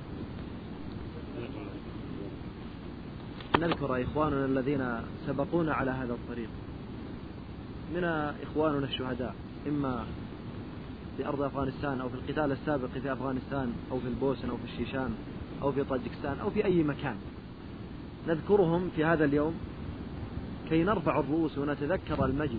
نذكر إخواننا الذين سبقونا على هذا الطريق، من إخواننا الشهداء إما في أرض أفغانستان أو في القتال السابق في أفغانستان أو في البوسنة أو في الشيشان أو في طاجكستان أو في أي مكان، نذكرهم في هذا اليوم كي نرفع الرؤوس ونتذكر المجد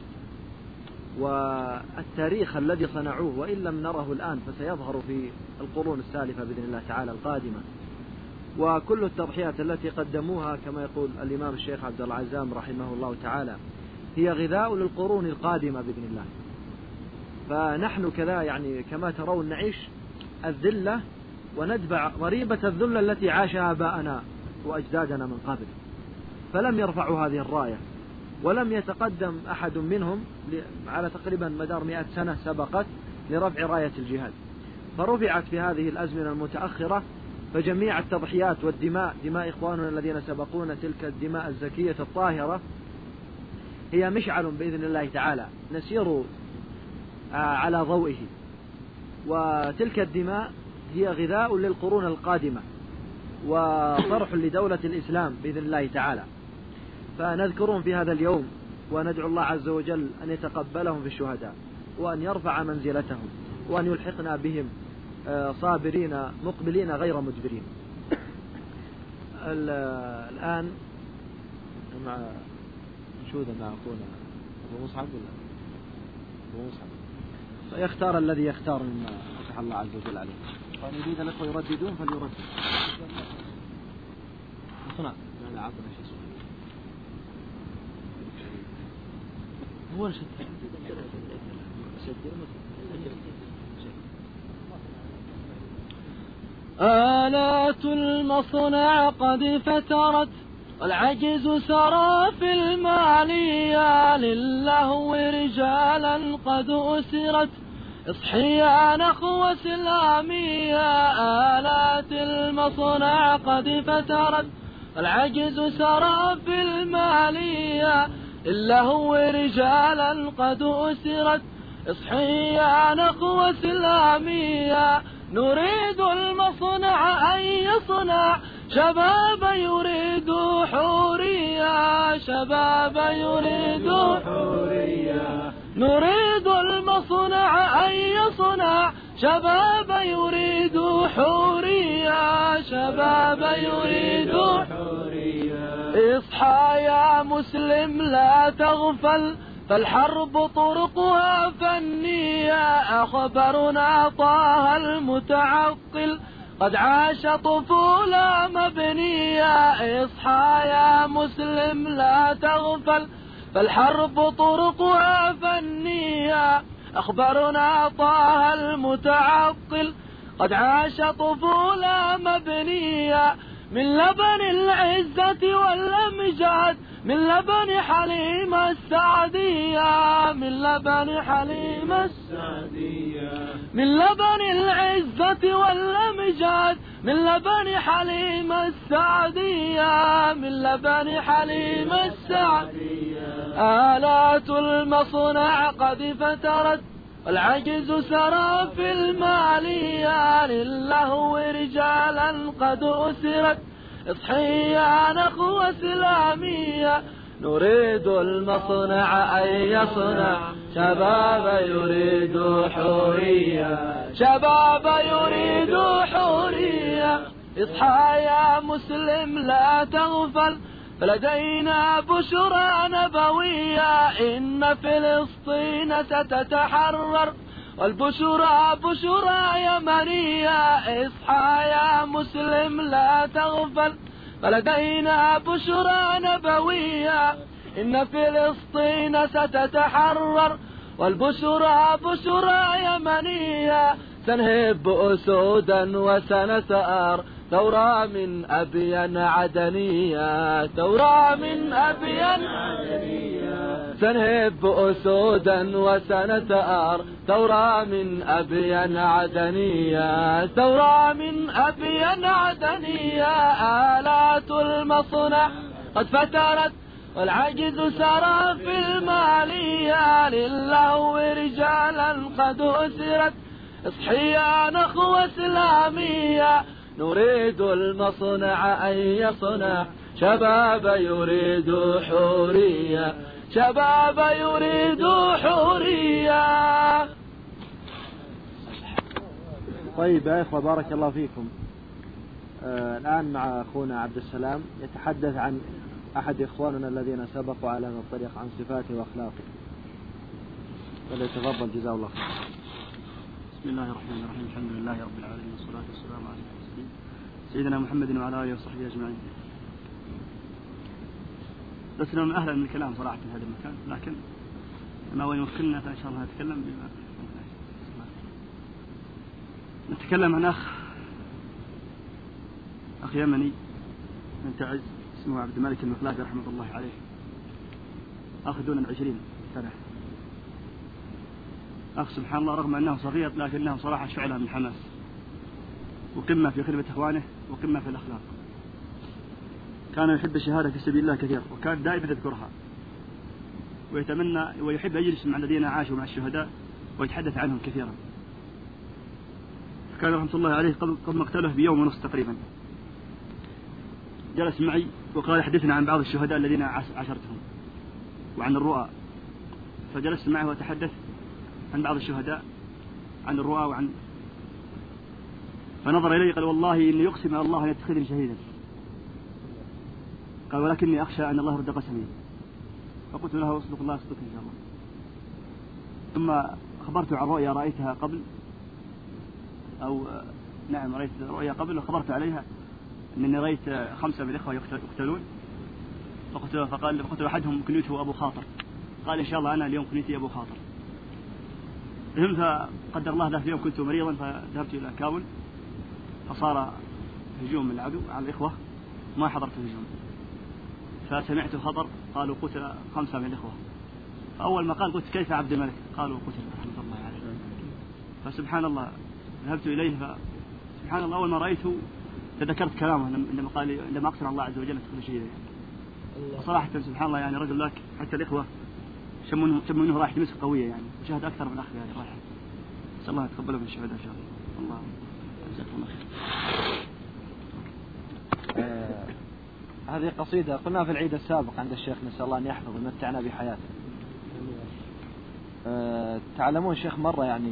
والتاريخ الذي صنعوه، وإن لم نره الآن فسيظهر في القرون السالفة بإذن الله تعالى القادمة. وكل التضحيات التي قدموها كما يقول الإمام الشيخ عبد الله عزام رحمه الله تعالى هي غذاء للقرون القادمة بإذن الله. فنحن كذا يعني كما ترون نعيش الذلة وندفع ضريبة الذلة التي عاشها آباءنا وأجدادنا من قبل، فلم يرفعوا هذه الراية، ولم يتقدم أحد منهم على تقريبا مدار مئة سنة سبقت لرفع راية الجهاد، فرفعت في هذه الأزمنة المتأخرة، فجميع التضحيات والدماء، دماء إخواننا الذين سبقونا، تلك الدماء الزكية الطاهرة هي مشعل بإذن الله تعالى نسير على ضوئه، وتلك الدماء هي غذاء للقرون القادمة وطرح لدولة الإسلام بإذن الله تعالى. فنذكرهم في هذا اليوم وندعو الله عز وجل أن يتقبلهم في الشهداء، وأن يرفع منزلتهم، وأن يلحقنا بهم صابرين مقبلين غير مدبرين. الآن مع نشوذ مع أخونا أبو مصعب ولا أبو مصعب فيختار الذي يختار مما فتح الله عز وجل عليه. قال يريد الأخوة يرددون فليردد. صنع لا عطنا شيء هو شد آلات المصنع قد فترت والعجز سرى في المالية، للهو رجالا قد أسرت اصحي يا نخوة إسلامية. آلات المصنع قد فترت والعجز سرى في المالية، للهو رجالا قد أسرت اصحي يا نخوة إسلامية. نريد المصنع أن يصنع شباب يريد حورية، شباب يريد حورية. نريد المصنع أن يصنع شباب يريد حورية، شباب يريد حورية. اصحى يا مسلم لا تغفل، فالحرب طرقها فنية. أخبرنا طه المتعقل قد عاش طفولة مبنية. اصحى يا مسلم لا تغفل، فالحرب طرقها فنية. أخبرنا طه المتعقل قد عاش طفولة مبنية، من لبن العزة والأمجاد، من لبن حليمة السعدية، من لبن حليمة السعدية. من لبن العزة والأمجاد، من لبن حليمة السعدية، من لبن حليمة السعدية. آلات المصنع قد فترت والعجز سرى في المالية، للهو رجالا قد أسرت اصحي يا نخوة إسلامية. نريد المصنع أن يصنع شباب يريد حورية، شباب يريد حورية. اصحى يا مسلم لا تغفل، فلدينا بشرى نبوية، إن فلسطين ستتحرر والبشرى بشرى يمنية. اصحى يا مسلم لا تغفل، فلدينا بشرى نبوية، إن فلسطين ستتحرر والبشرى بشرى يمنية. سنهب أسودا وسنثأر ثورة من أبين عدنية، ثورة من أبين عدنية. سنهب أسودا وسنثأر ثورة من أبين عدنية، ثورة من أبين عدنية. آلات المصنع قد فترت والعجز سرى في المالية، للهو رجالا قد أسرت اصحي يا نخوة إسلامية. نريد المصنع أن يصنع شباب يريد حورية، شباب يريد حورية. طيب يا إخوة بارك الله فيكم. آه الآن مع أخونا عبد السلام يتحدث عن أحد إخواننا الذين سبقوا على هذا الطريق عن صفاته وأخلاقه، فليتفضل جزاه الله خير. بسم الله الرحمن الرحيم، الحمد لله رب العالمين، والصلاة والسلام على سيدنا محمد وعلى آله وصحبه أجمعين. لسنا من أهلا من الكلام صراحة في هذا المكان، لكن ما هو يمكننا فإن شاء الله نتكلم بما نتكلم عن أخ أخ يمني من تعز اسمه عبد الملك المخلافي رحمة الله عليه، أخ دون العشرين سنة. أخ سبحان الله رغم أنه صغير لكنه صراحة شعلة من الحماس، وقمة في خدمة إخوانه وقمة في الأخلاق. كان يحب الشهادة في سبيل الله كثير، وكان دائما يذكرها ويتمنى ويحب يجلس مع الذين عاشوا مع الشهداء ويتحدث عنهم كثيرا. فكان رحمة الله عليه قبل مقتله بيوم ونصف تقريبا جلس معي وقال حدثنا عن بعض الشهداء الذين عاشرتهم وعن الرؤى. فجلست معه وتحدث عن بعض الشهداء عن الرؤى وعن فنظر إلي قال والله إني يقسم على الله أن يتخذني شهيدا. قال ولكني أخشى أن الله يرد قسمي. فقلت له اصدق الله اصدق إن شاء الله. ثم خبرته عن رؤيا رأيتها قبل أو نعم رأيت رؤيا قبل وخبرت عليها أنني رأيت خمسة من الإخوة يقتلون. فقلت فقال فقلت أحدهم كنيته أبو خاطر. قال إن شاء الله أنا اليوم كنيتي أبو خاطر. المهم فقدر الله ذات اليوم كنت مريضا فذهبت إلى كابل فصار هجوم من العدو على الإخوة ما حضرت الهجوم. فسمعت خبر قالوا قتل خمسة من الإخوة. فأول ما قال قلت كيف عبد الملك؟ قالوا قتل رحمة الله عليه. فسبحان الله ذهبت إليه فسبحان الله أول ما رأيته تذكرت كلامه عندما قال عندما أقسم الله عز وجل تكون شهيدا. صراحة سبحان الله يعني رجل لك حتى الإخوة شموا منه شموا منه راحة مسك قوية يعني وشاهد أكثر من أخ هذه الراحة. نسأل الله يتقبله من الشهداء إن شاء الله. الله جزاكم الله خير. آه هذه قصيدة قلنا في العيد السابق عند الشيخ نسأل الله أن يحفظ ويمتعنا بحياته. آه تعلمون الشيخ مرة يعني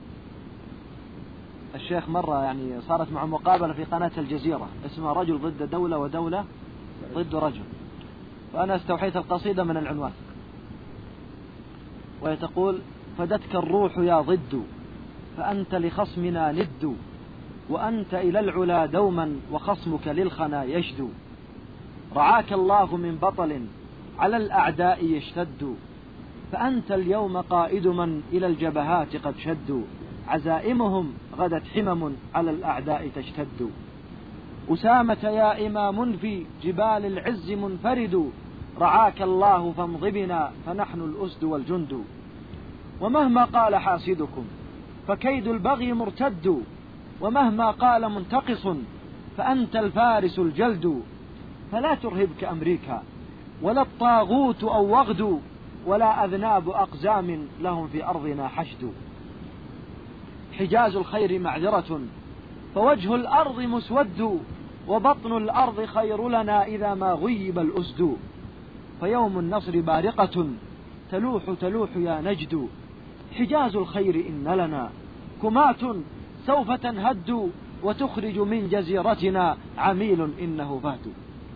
الشيخ مرة يعني صارت مع مقابلة في قناة الجزيرة اسمها رجل ضد دولة ودولة ضد رجل. فأنا استوحيت القصيدة من العنوان وهي تقول فدتك الروح يا ضد فأنت لخصمنا ند وأنت إلى العلا دوما وخصمك للخنا يشدو رعاك الله من بطل على الأعداء يشتد فأنت اليوم قائد من إلى الجبهات قد شدوا عزائمهم غدت حمم على الأعداء تشتد أسامة يا إمام في جبال العز منفرد رعاك الله فامض بنا فنحن الأسد والجند ومهما قال حاسدكم فكيد البغي مرتد ومهما قال منتقص فأنت الفارس الجلد فلا ترهبك أمريكا ولا الطاغوت أو وغد ولا أذناب أقزام لهم في أرضنا حشد حجاز الخير معذرة فوجه الأرض مسود وبطن الأرض خير لنا إذا ما غيب الأسد فيوم النصر بارقة تلوح تلوح يا نجد حجاز الخير إن لنا كمات سوف تنهد وتخرج من جزيرتنا عميل إنه فهد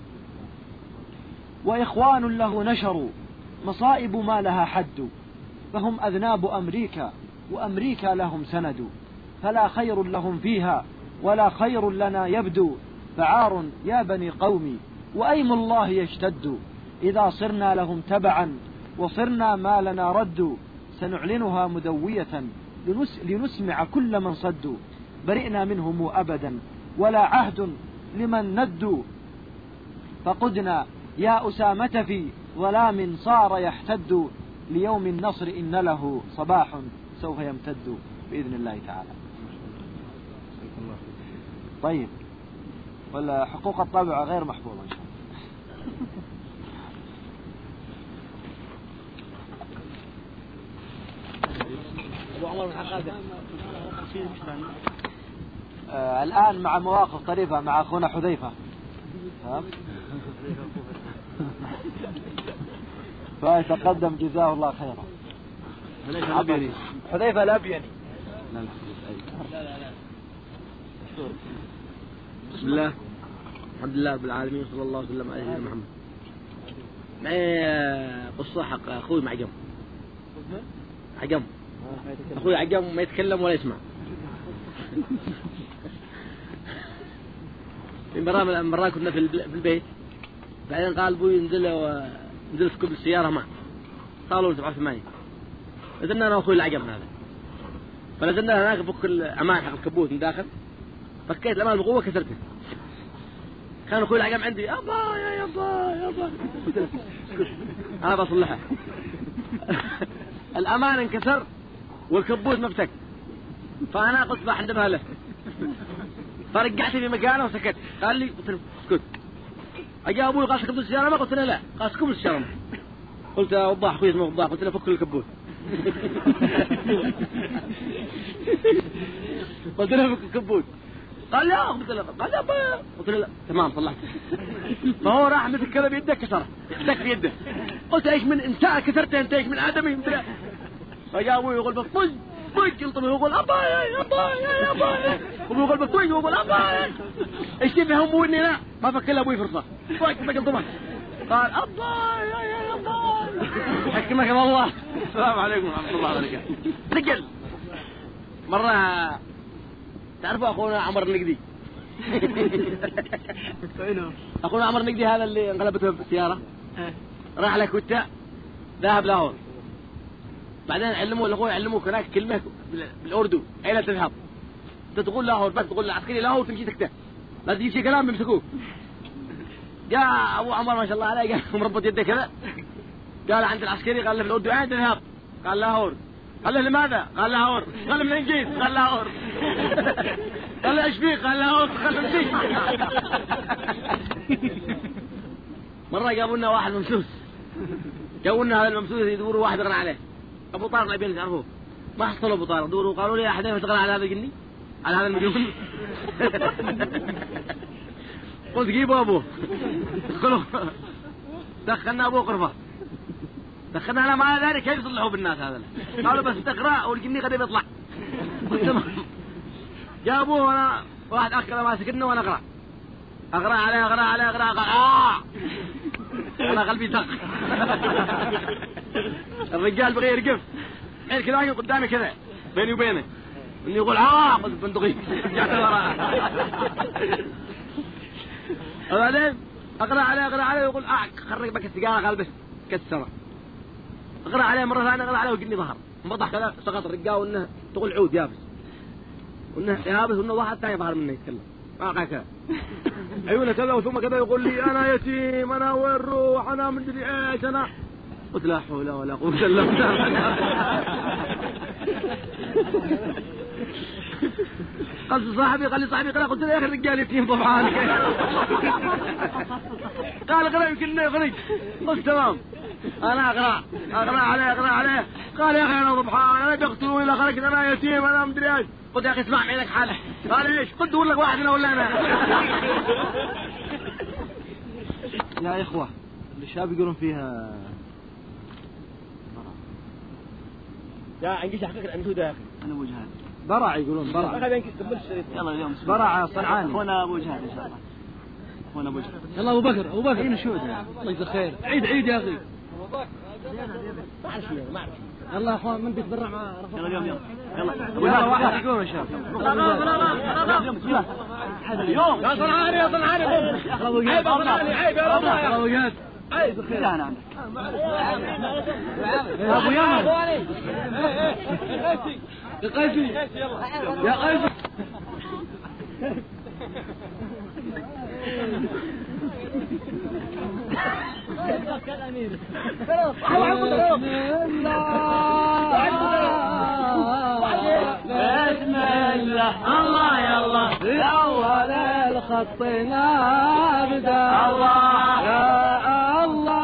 وإخوان له نشروا مصائب ما لها حد فهم أذناب أمريكا وأمريكا لهم سند فلا خير لهم فيها ولا خير لنا يبدو فعار يا بني قومي وأيم الله يشتد إذا صرنا لهم تبعا وصرنا ما لنا رد سنعلنها مدوية لنس لنسمع كل من صدوا برئنا منهم أبدا ولا عهد لمن ندوا فقدنا يا أسامة في ظلام صار يحتد ليوم النصر إن له صباح سوف يمتد بإذن الله تعالى. طيب ولا حقوق الطابع غير محفوظة إن شاء الله. آه الآن مع مواقف طريفة مع أخونا حذيفة فيتقدم جزاه الله خيرا. حذيفة الأبيني. بسم الله الحمد لله رب العالمين صلى الله وسلم على سيدنا محمد. معي قصة حق أخوي معجم عجم أخوي عجم ما يتكلم ولا يسمع. في مرة من المرات كنا في البيت بعدين قال أبوي ينزل ونزل في كوب السيارة معه قالوا سبعة ثمانية نزلنا أنا وأخوي العجم هذا فنزلنا هناك فك الأمان حق الكبوت من داخل، فكيت الأمان بقوة كسرته. كانوا كل عقام عندي يابا يا يابا يابا، قلت له اسكت أنا بصلحها. الأمان انكسر والكبوت مفتك، فأنا قلت بحندبها له، فرجعت في مكانه وسكت. قال لي قلت له اسكت. أجا أبوي قال كبوت السيارة ما؟ قلت له لا. قال كبوت السيارة. قلت يا وضاح أخوي اسمه وضاح، قلت له فك الكبوت. قلت له فك الكبوت. قال لا. قلت له قال لا با. قلت له لا. تمام صلحت. فهو راح مسك كذا بيده كسره، احتك في يده. قلت ايش من انسان كسرته انت؟ ايش من آدمي؟ قلت له. فجاء أبوي يقول بطج بطج، قلت له يقول أبا يا أبا يا أبا، أبوي يقول بطج يقول أبا. ايش تفهموا اني لا ما فكر أبوي فرصة. بطج بطج طبعا. قال أبا يا يا أبا. حكمك الله. السلام عليكم ورحمة الله وبركاته. رجل مرة تعرفوا أخونا عمر النقدي؟ أخونا عمر النقدي هذا اللي انقلبته بالسيارة، راح على كوتا ذهب لاهور. بعدين علموه الأخوة علموه هناك كلمة بالأردو أين تذهب؟ أنت تقول لاهور بس، تقول عسكري لاهور تمشي سكتة، لا تجيب شيء كلام يمسكوه. جاء أبو عمر ما شاء الله عليه قال مربط يده كذا، قال عند العسكري قال له في الأردو أين تذهب؟ قال لاهور. قال له لماذا؟ قال لاهور. قال له من جيت؟ قال لاهور. قال له ايش فيك؟ قال لاهور. قال له امشي. مرة جابوا لنا واحد ممسوس، جابوا لنا هذا الممسوس يدوروا واحد يغنى عليه. أبو طارق نبيل تعرفوه؟ ما حصلوا أبو طارق، دوروا قالوا لي أحد يشتغل على هذا الجني، على هذا المجنون. قلت جيبوا أبوه. دخلوا دخلنا أبوه غرفة، دخلنا على مع ذلك كيف يصلحوا بالناس هذا؟ قالوا بس تقرأ والجني قد يطلع. قلت تمام. جابوه وانا واحد أخر ماسكنا وانا أقرأ أقرأ عليه أقرأ عليه أقرأ قال آه أنا قلبي دق. الرجال بغي يرقف حين كذا قدامي كذا بيني وبينه إني يقول آه قلت بندقي. رجعت وراء. وبعدين أقرأ عليه أقرأ عليه يقول آه خرج بك السيجارة قال بس كسره. أقرأ عليه مرة ثانية أقرأ عليه وجني ظهر انبضح كذا سقط الرجال وإنه تقول عود يابس وإنه يابس وإنه واحد ثاني ظهر منه يتكلم واقع كذا عيونه كذا وثم كذا يقول لي أنا يتيم أنا وين روح أنا من دري إيش أنا. قلت لا حول ولا قوة إلا بالله. قال صاحبي قال لي صاحبي قال قلت له يا أخي الرجال يتيم طبعا. قال اقرأ يمكن إنه يخرج. قلت تمام أنا أقرأ أقرأ عليه أقرأ عليه. قال يا أخي أنا ضبحان أنا بيقتلوني إذا خرجت أنا يتيم أنا مدري إيش. قلت يا أخي اسمع عينك حالك. قال ليش؟ قلت أقول لك واحد أنا ولا أنا. يا إخوة الشباب يقولون فيها يا عنقش حقك عنقود يا أخي. أنا أبو جهاد. برع يقولون برع. يلا اليوم برع صنعاني. أخونا أبو جهاد إن شاء الله. أخونا أبو جهاد. يلا أبو بكر أبو بكر. أين شود؟ الله يجزاه خير. عيد عيد يا أخي. ما أعرف شنو ما أعرف. يلا يا أخوان من بيتبرع مع يلا اليوم يلا. يلا. يلا واحد يقوم يا شباب. لا لا لا لا لا. اليوم يا صنعاني يا صنعاني. عيب يا صنعاني عيب يا رب. أبو جهاد. عيب خير أنا عندك. يا أبو يمن. يا قيسي. يا قيسي. بسم الله الله يا الله في أول الخط نبدأ الله يا الله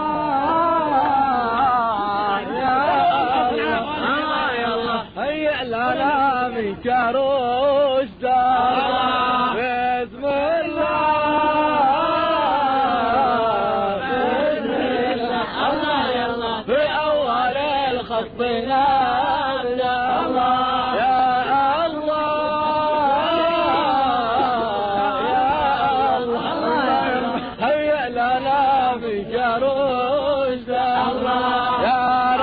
يا الله يا الله هيا لنا من كروش دار بسم الله بسم الله الله يا الله في أول الخط نبدأ الله يا الله يا الله هيا لنا من كروش دار الله يا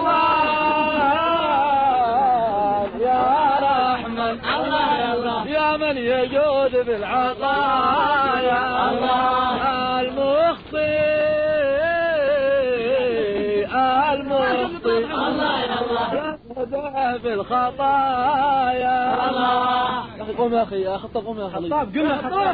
رحمن يا رحمن الله يا الله يا من يجود بالعطايا الله المخطي المخطي الله يا الله دعه في الخطايا. الله. قوم يا أخي، يا خطاب قوم يا خطاب. خطاب قل له خطاب.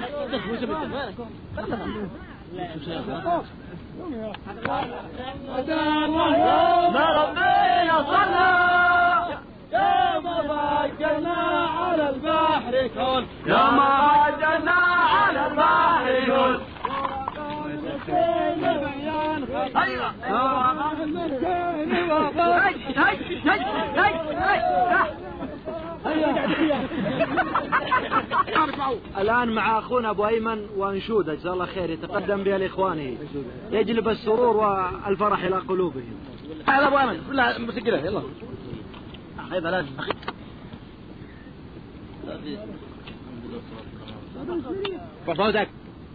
ما ربنا صلى يا ما ضاقنا على البحر كل يا ما ضاقنا على البحر كل. الآن مع أخونا أبو أيمن وأنشودة جزاه الله خير يتقدم بها لإخوانه يجلب السرور والفرح إلى قلوبهم. هذا أبو أيمن لا مسجله يلا أخي بلاش أخي. بفوزك.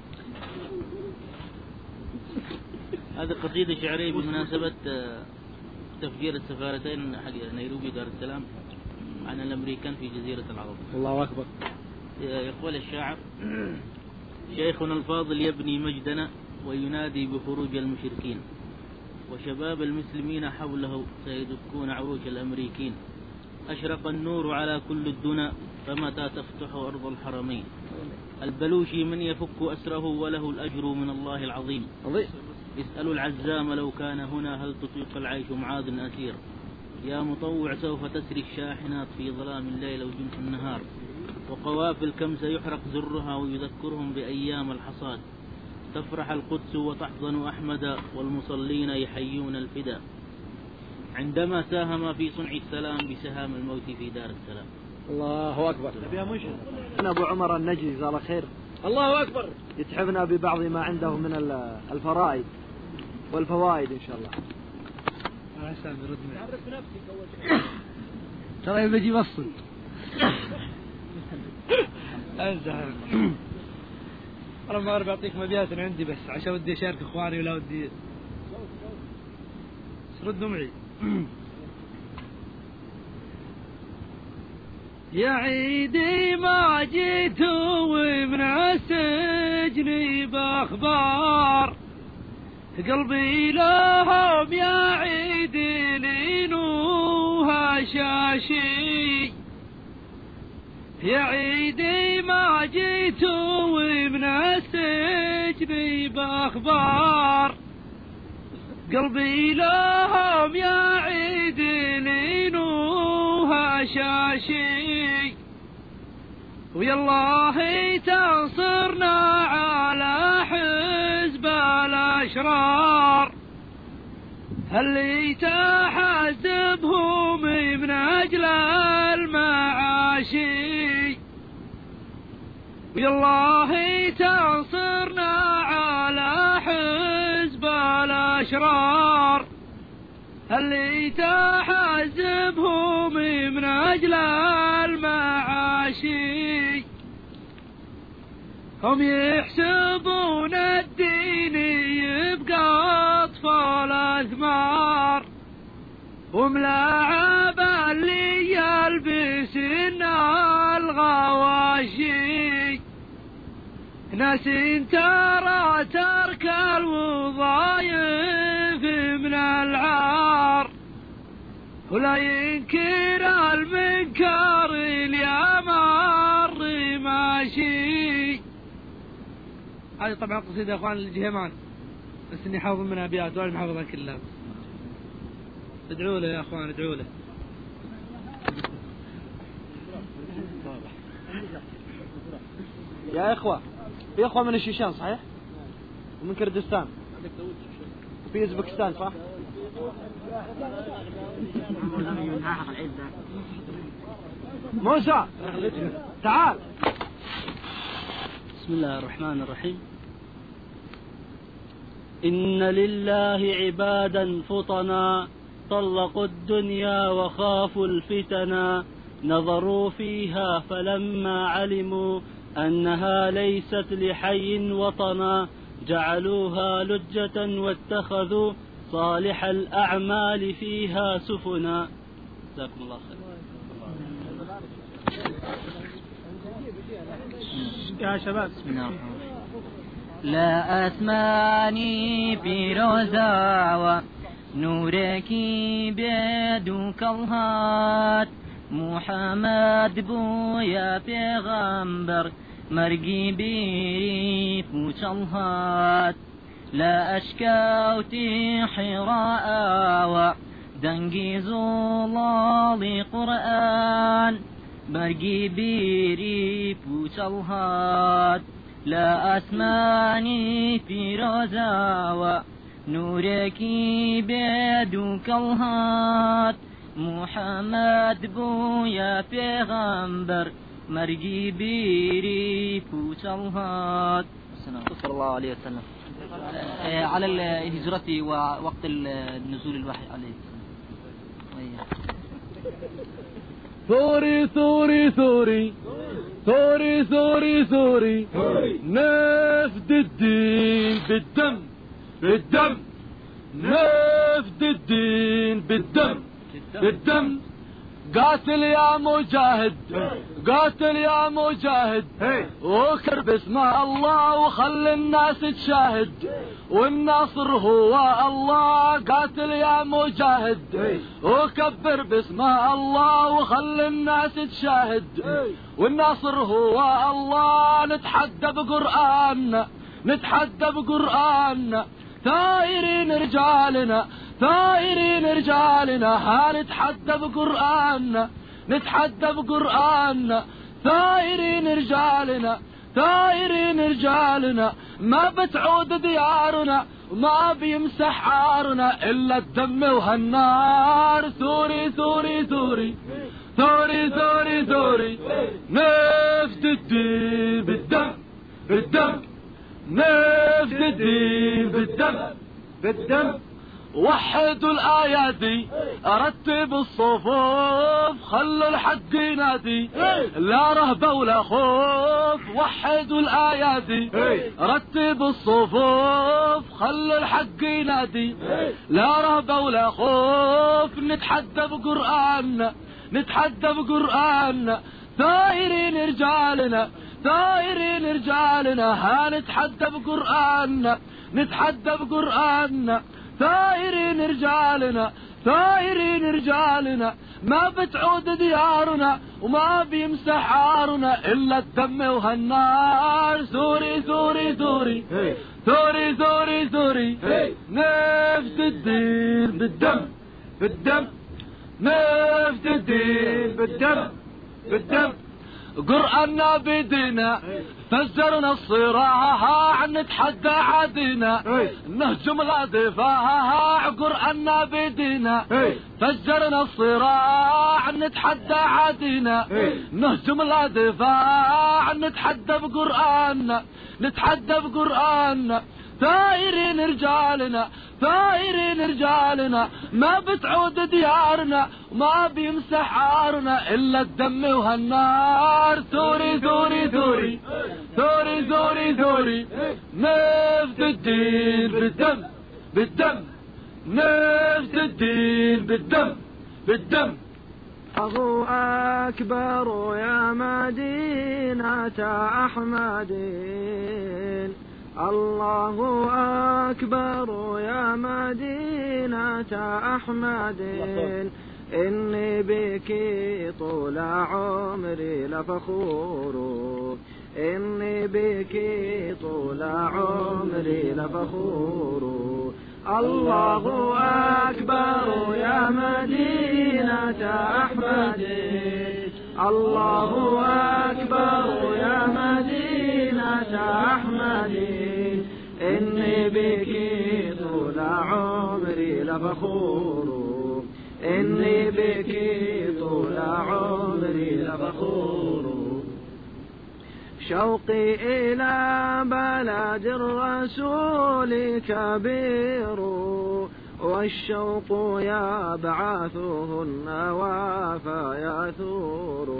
هذه قصيدة شعرية بمناسبة تفجير السفارتين حق نيروبي دار السلام عن الأمريكان في جزيرة العرب. الله أكبر. يقول الشاعر: شيخنا الفاضل يبني مجدنا وينادي بخروج المشركين، وشباب المسلمين حوله سيدكون عروش الأمريكين. أشرق النور على كل الدنا فمتى تفتح أرض الحرمين. البلوشي من يفك أسره وله الأجر من الله العظيم. اسألوا العزام لو كان هنا هل تطيق العيش معاذ أسير. يا مطوع سوف تسري الشاحنات في ظلام الليل وجنح النهار، وقوافل كم سيحرق زرها ويذكرهم بأيام الحصاد. تفرح القدس وتحضن أحمد والمصلين يحيون الفدا عندما ساهم في صنع السلام بسهام الموت في دار السلام. الله أكبر. أنا أبو عمر النجي جزاه الله خير. الله أكبر. يتحفنا ببعض ما عنده من الفرائد والفوائد إن شاء الله. ترى بيجي وصل. أنزل. أنا ما أعرف أعطيك مبيات عندي بس عشان ودي أشارك إخواني ولا ودي سرد معي. يا عيدي ما جيت ومن السجن بأخبار قلبي لهم يا عيدي لينوها شاشي. يا عيدي ما جيت ومن السجن بأخبار قلبي لهم يا عيدي لينوها شاشي. ويالله تنصرنا على حزب الأشرار اللي تحزبهم من أجل المعاشي. ويالله تنصرنا على حزب الأشرار اللي تحزبهم من أجل المعاشي. هم يحسبون الدين يبقى أطفال أثمار وملاعب اللي يلبسن الغواشي. ناس ترى ترك الوظايف من العار ولا ينكر المنكر اليمار ماشي. هذه طبعا قصيدة أخوان الجهمان بس إني حافظ منها أبيات وأنا محافظها كلها. ادعوا له يا أخوان ادعوا له. يا إخوة في إخوة من الشيشان صحيح؟ ومن كردستان وفي أوزبكستان صح؟ موسى تعال. بسم الله الرحمن الرحيم. إن لله عبادا فطنا طلقوا الدنيا وخافوا الفتنا نظروا فيها فلما علموا أنها ليست لحي وطنا جعلوها لجة واتخذوا صالح الأعمال فيها سفنا. جزاكم الله خير. يا شباب بسم الله الرحمن الرحيم. لا أسماني في روزاوة نورك بيدك الهات محمد بويا پیغمبر مرقي بيري فوش الهات لا أشكوتي حراء دنجي زلالي قرآن مرقي بيري فوش الهات لا أسماني في رزاوة نورك بيدك الهات محمد بويا پیغمبر مرقي بيري فوش الهات صلى الله عليه وسلم على الهجرة ووقت النزول الوحي عليه ثوري ثوري ثوري ثوري ثوري ثوري نفد الدين بالدم بالدم نفد الدين بالدم بالدم قاتل يا مجاهد قاتل يا مجاهد وكر باسم الله وخلي الناس تشاهد والناصر هو الله قاتل يا مجاهد وكبر باسم الله وخلي الناس تشاهد والناصر هو الله نتحدى بقرآن نتحدى بقرآن ثائرين رجالنا ثائرين رجالنا هنتحدى بقرآن نتحدى بقرآن ثائرين رجالنا ثائرين رجالنا ما بتعود ديارنا وما بيمسح عارنا إلا الدم وهالنار ثوري ثوري ثوري ثوري ثوري ثوري نفد الدين بالدم بالدم نفد الدين بالدم بالدم وحدوا الآيادي أرتب الصفوف خلوا الحق ينادي لا رهبة ولا خوف وحدوا الآيادي رتب الصفوف خلوا الحق ينادي لا رهبة ولا خوف نتحدى بقرآن نتحدى بقرآن ثائرين رجالنا ثائرين رجالنا هنتحدى بقرآن نتحدى بقرآن ثائرين رجالنا ثائرين رجالنا ما بتعود ديارنا وما بيمسح عارنا إلا الدم وهالنار ثوري ثوري ثوري ثوري ثوري ثوري نفد الدين بالدم بالدم نفد الدين بالدم بالدم قرآننا بيدنا فزرنا الصراع نتحدى عادنا نهجم لا دفاع قرآننا بيدنا فزرنا الصراع نتحدى عادنا نهجم لا دفاع نتحدى بقرآننا نتحدى بقرآننا ثائرين رجالنا ثائرين رجالنا ما بتعود ديارنا وما بيمسح عارنا إلا الدم وهالنار ثوري ثوري ثوري ثوري ثوري ثوري نفد الدين بالدم بالدم نفد الدين بالدم بالدم الله أكبر يا مدينة أحمد الله أكبر يا مدينة أحمد إني بك طول عمري لفخور إني بك طول عمري لفخور الله أكبر يا مدينة أحمد الله أكبر يا مدينة أحمد إني بك طول عمري لفخور إني بك طول عمري لفخور شوقي إلى بلد الرسول كبير والشوق يبعثه النوى فيثور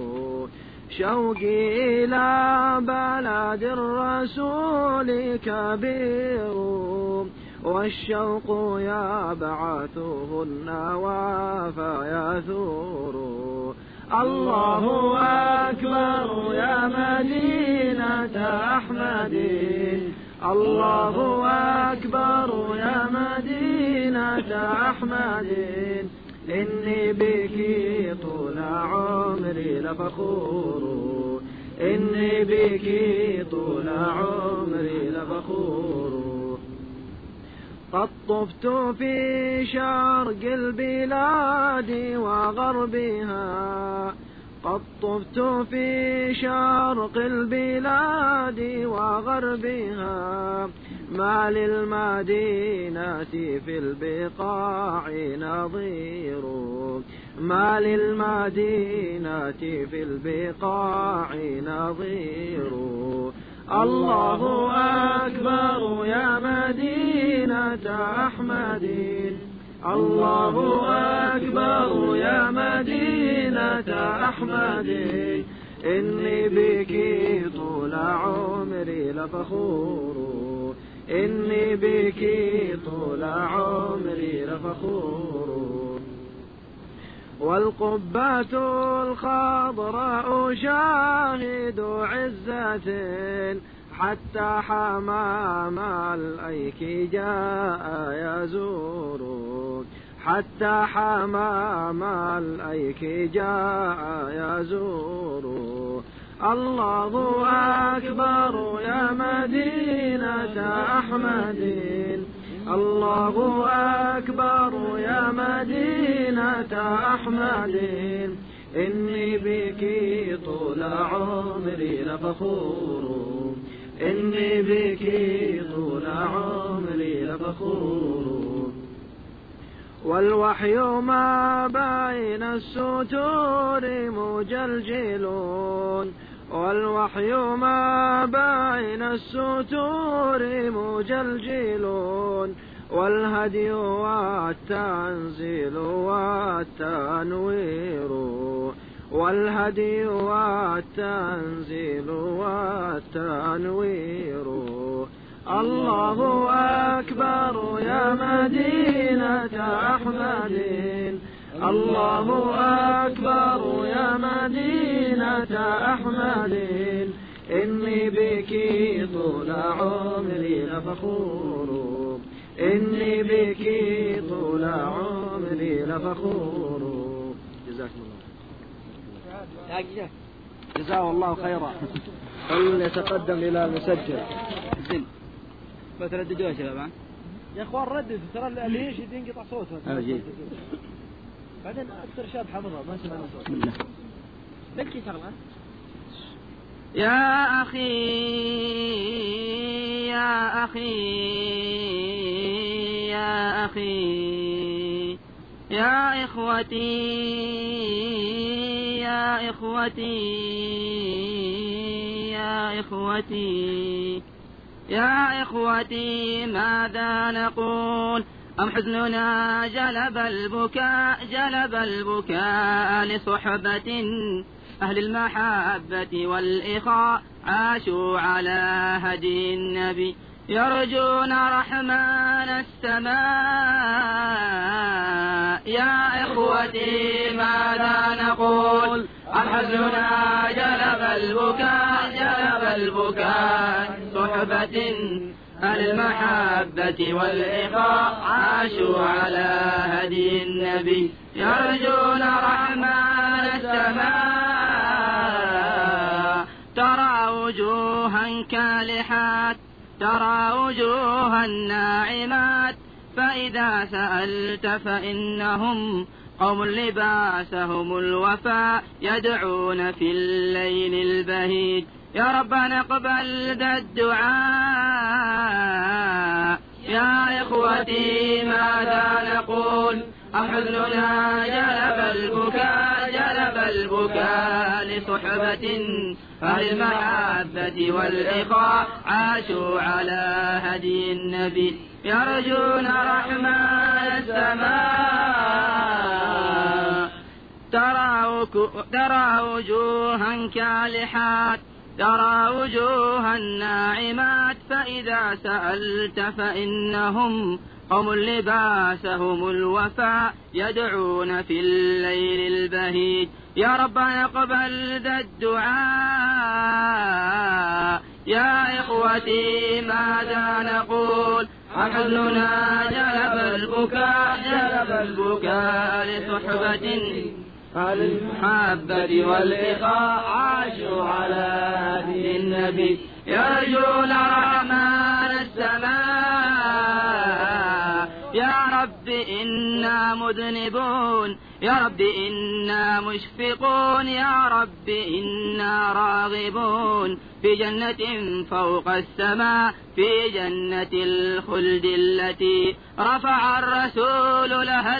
شوقي إلى بلد الرسول كبير والشوق يبعثه النوى فيثور الله أكبر يا مدينة أحمد الله أكبر يا مدينة أحمد إني بك طول عمري لفخور إني بك طول عمري لفخور قد طفت في شرق البلاد وغربها قد طفت في شرق البلاد وغربها ما للمدينة في البقاع نظير ما للمدينة في البقاع نظير الله أكبر يا مدينة أحمد الله أكبر يا مدينة أحمد إني بك طول عمري لفخور إني بك طول عمري لفخور والقبة الخضراء شاهد عزة حتى حمام الأيك جاء يزور حتى حمام الأيك جاء يزور الله أكبر يا مدينة أحمد الله أكبر يا مدينة أحمد إني بك طول عمري لفخور إني بك طول عمري لفخور والوحي ما بين السطور مجلجلون والوحي ما بين السطور مجلجلون والهدي والتنزيل والتنوير والهدي والتنزيل والتنوير الله أكبر يا مدينة أحمد الله أكبر يا مدينة أحمد إني بك طول عمري لفخور إني بك طول عمري لفخور جزاكم الله جزاه الله خيرا. يتقدم إلى المسجل. بترددوا يا شباب يا اخوان رددوا ترى اللي ينشد ينقطع صوته. بعدين اكثر شاب حفظها ما سمعنا صوت. بكي شغله. يا أخي يا أخي يا أخي يا إخوتي يا إخوتي يا إخوتي يا إخوتي ماذا نقول أم حزننا جلب البكاء جلب البكاء لصحبة أهل المحبة والإخاء عاشوا على هدي النبي يرجون رحمن السماء يا إخوتي ماذا نقول أم حزننا جلب البكاء جلب البكاء صحبة أهل المحبة والإخاء عاشوا على هدي النبي يرجون رحمن السماء ترى وجوها كالحات ترى وجوها ناعمات فإذا سألت فإنهم قوم لباسهم الوفاء يدعون في الليل البهيج يا ربنا اقبل ذا الدعاء يا إخوتي ماذا نقول أم حزننا جلب البكاء جلب البكاء لصحبة أهل المحبة والإخاء عاشوا على هدي النبي يرجون رحمن السماء ترى وجوها كالحات ترى وجوها ناعمات فإذا سألت فإنهم قوم لباسهم الوفاء يدعون في الليل البهيج يا ربنا اقبل ذا الدعاء يا إخوتي ماذا نقول حزننا جلب البكاء جلب البكاء لصحبة المحبة والإخاء عاشوا على هدي النبي يرجون رحمن السماء يا رب إنا مذنبون يا رب إنا مشفقون يا رب إنا راغبون في جنة فوق السماء في جنة الخلد التي رفع الرسول لها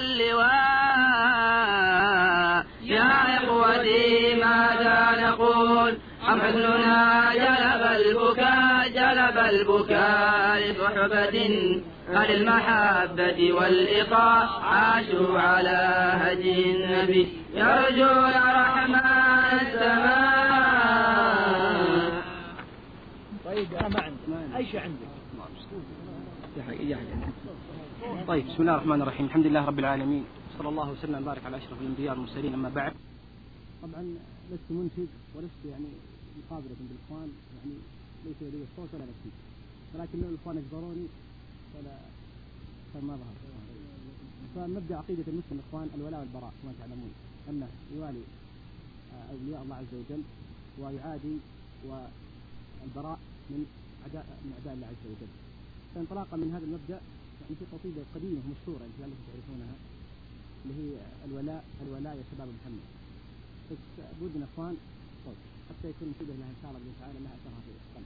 اللواء يا إخوتي ماذا نقول حزننا جلب البكاء جلب البكاء لصحبة أهل المحبة والإخاء عاشوا على هدي النبي يرجون رحمن السماء. طيب أنا ما عندي أي شيء عندك. طيب بسم الله الرحمن الرحيم الحمد لله رب العالمين صلى الله وسلم وبارك على أشرف الأنبياء والمرسلين أما بعد. طبعا لست منشد ولست يعني مقابلة بالإخوان يعني ليس لدي الصوت ولا نفسي ولكن لو الإخوان أجبروني فلا فما ظهر. فمبدأ عقيدة المسلم الإخوان الولاء والبراء كما تعلمون أنه يوالي أولياء الله عز وجل ويعادي والبراء من أعداء من أعداء الله عز وجل. فانطلاقا من هذا المبدأ يعني في قصيدة قديمة مشهورة أنتم لعلكم تعرفونها اللي هي الولاء الولاء يا شباب محمد. بس بودنا إخوان صوت حتى يكون انتبه لها إن شاء الله تعالى لها أثرها في القلب.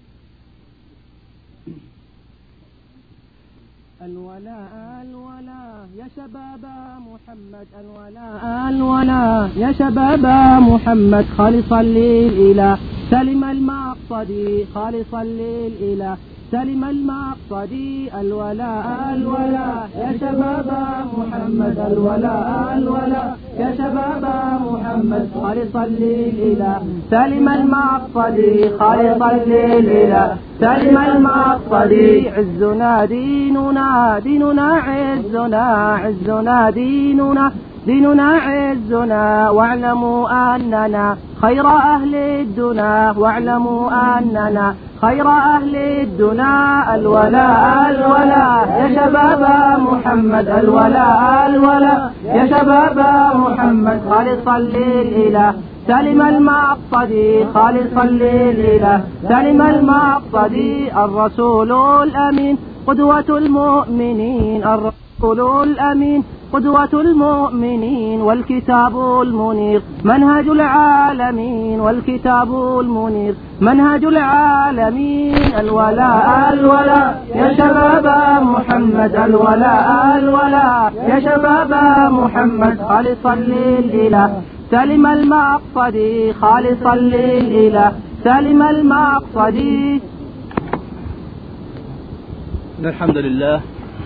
الولاء الولاء يا شباب محمد الولاء الولاء يا شباب محمد خالصا للإله سلم المقصد خالصا للإله سلم المقصد الولاء الولاء يا شباب محمد الولاء الولاء يا شباب محمد خالصا للإله سلم المقصد خالصا للإله سلم المقصد عزنا ديننا ديننا عزنا عزنا ديننا ديننا عزنا واعلموا أننا خير أهل الدنا واعلموا أننا خير أهل الدنا الولاء الولاء يا شباب محمد الولاء الولاء يا شباب محمد خالصا للإله سلم المقصد خالصا للإله سلم المقصد الرسول الأمين قدوة المؤمنين الرسول الأمين قدوة المؤمنين والكتاب المنير منهج العالمين والكتاب المنير منهج العالمين الولاء الولاء يا شباب محمد الولاء الولاء يا شباب محمد خالصا للإله سلم المقصد خالصا للإله سلم المقصد. الحمد لله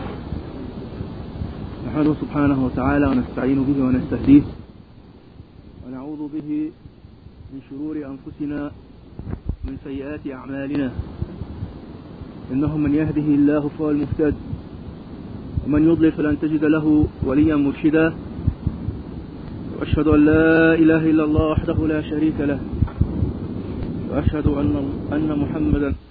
نحمده سبحانه وتعالى ونستعين به ونستهديه ونعوذ به من شرور أنفسنا ومن سيئات أعمالنا إنه من يهده الله فهو المهتد ومن يضلل فلن تجد له وليا مرشدا وأشهد أن لا إله إلا الله وحده لا شريك له وأشهد أن أن محمدا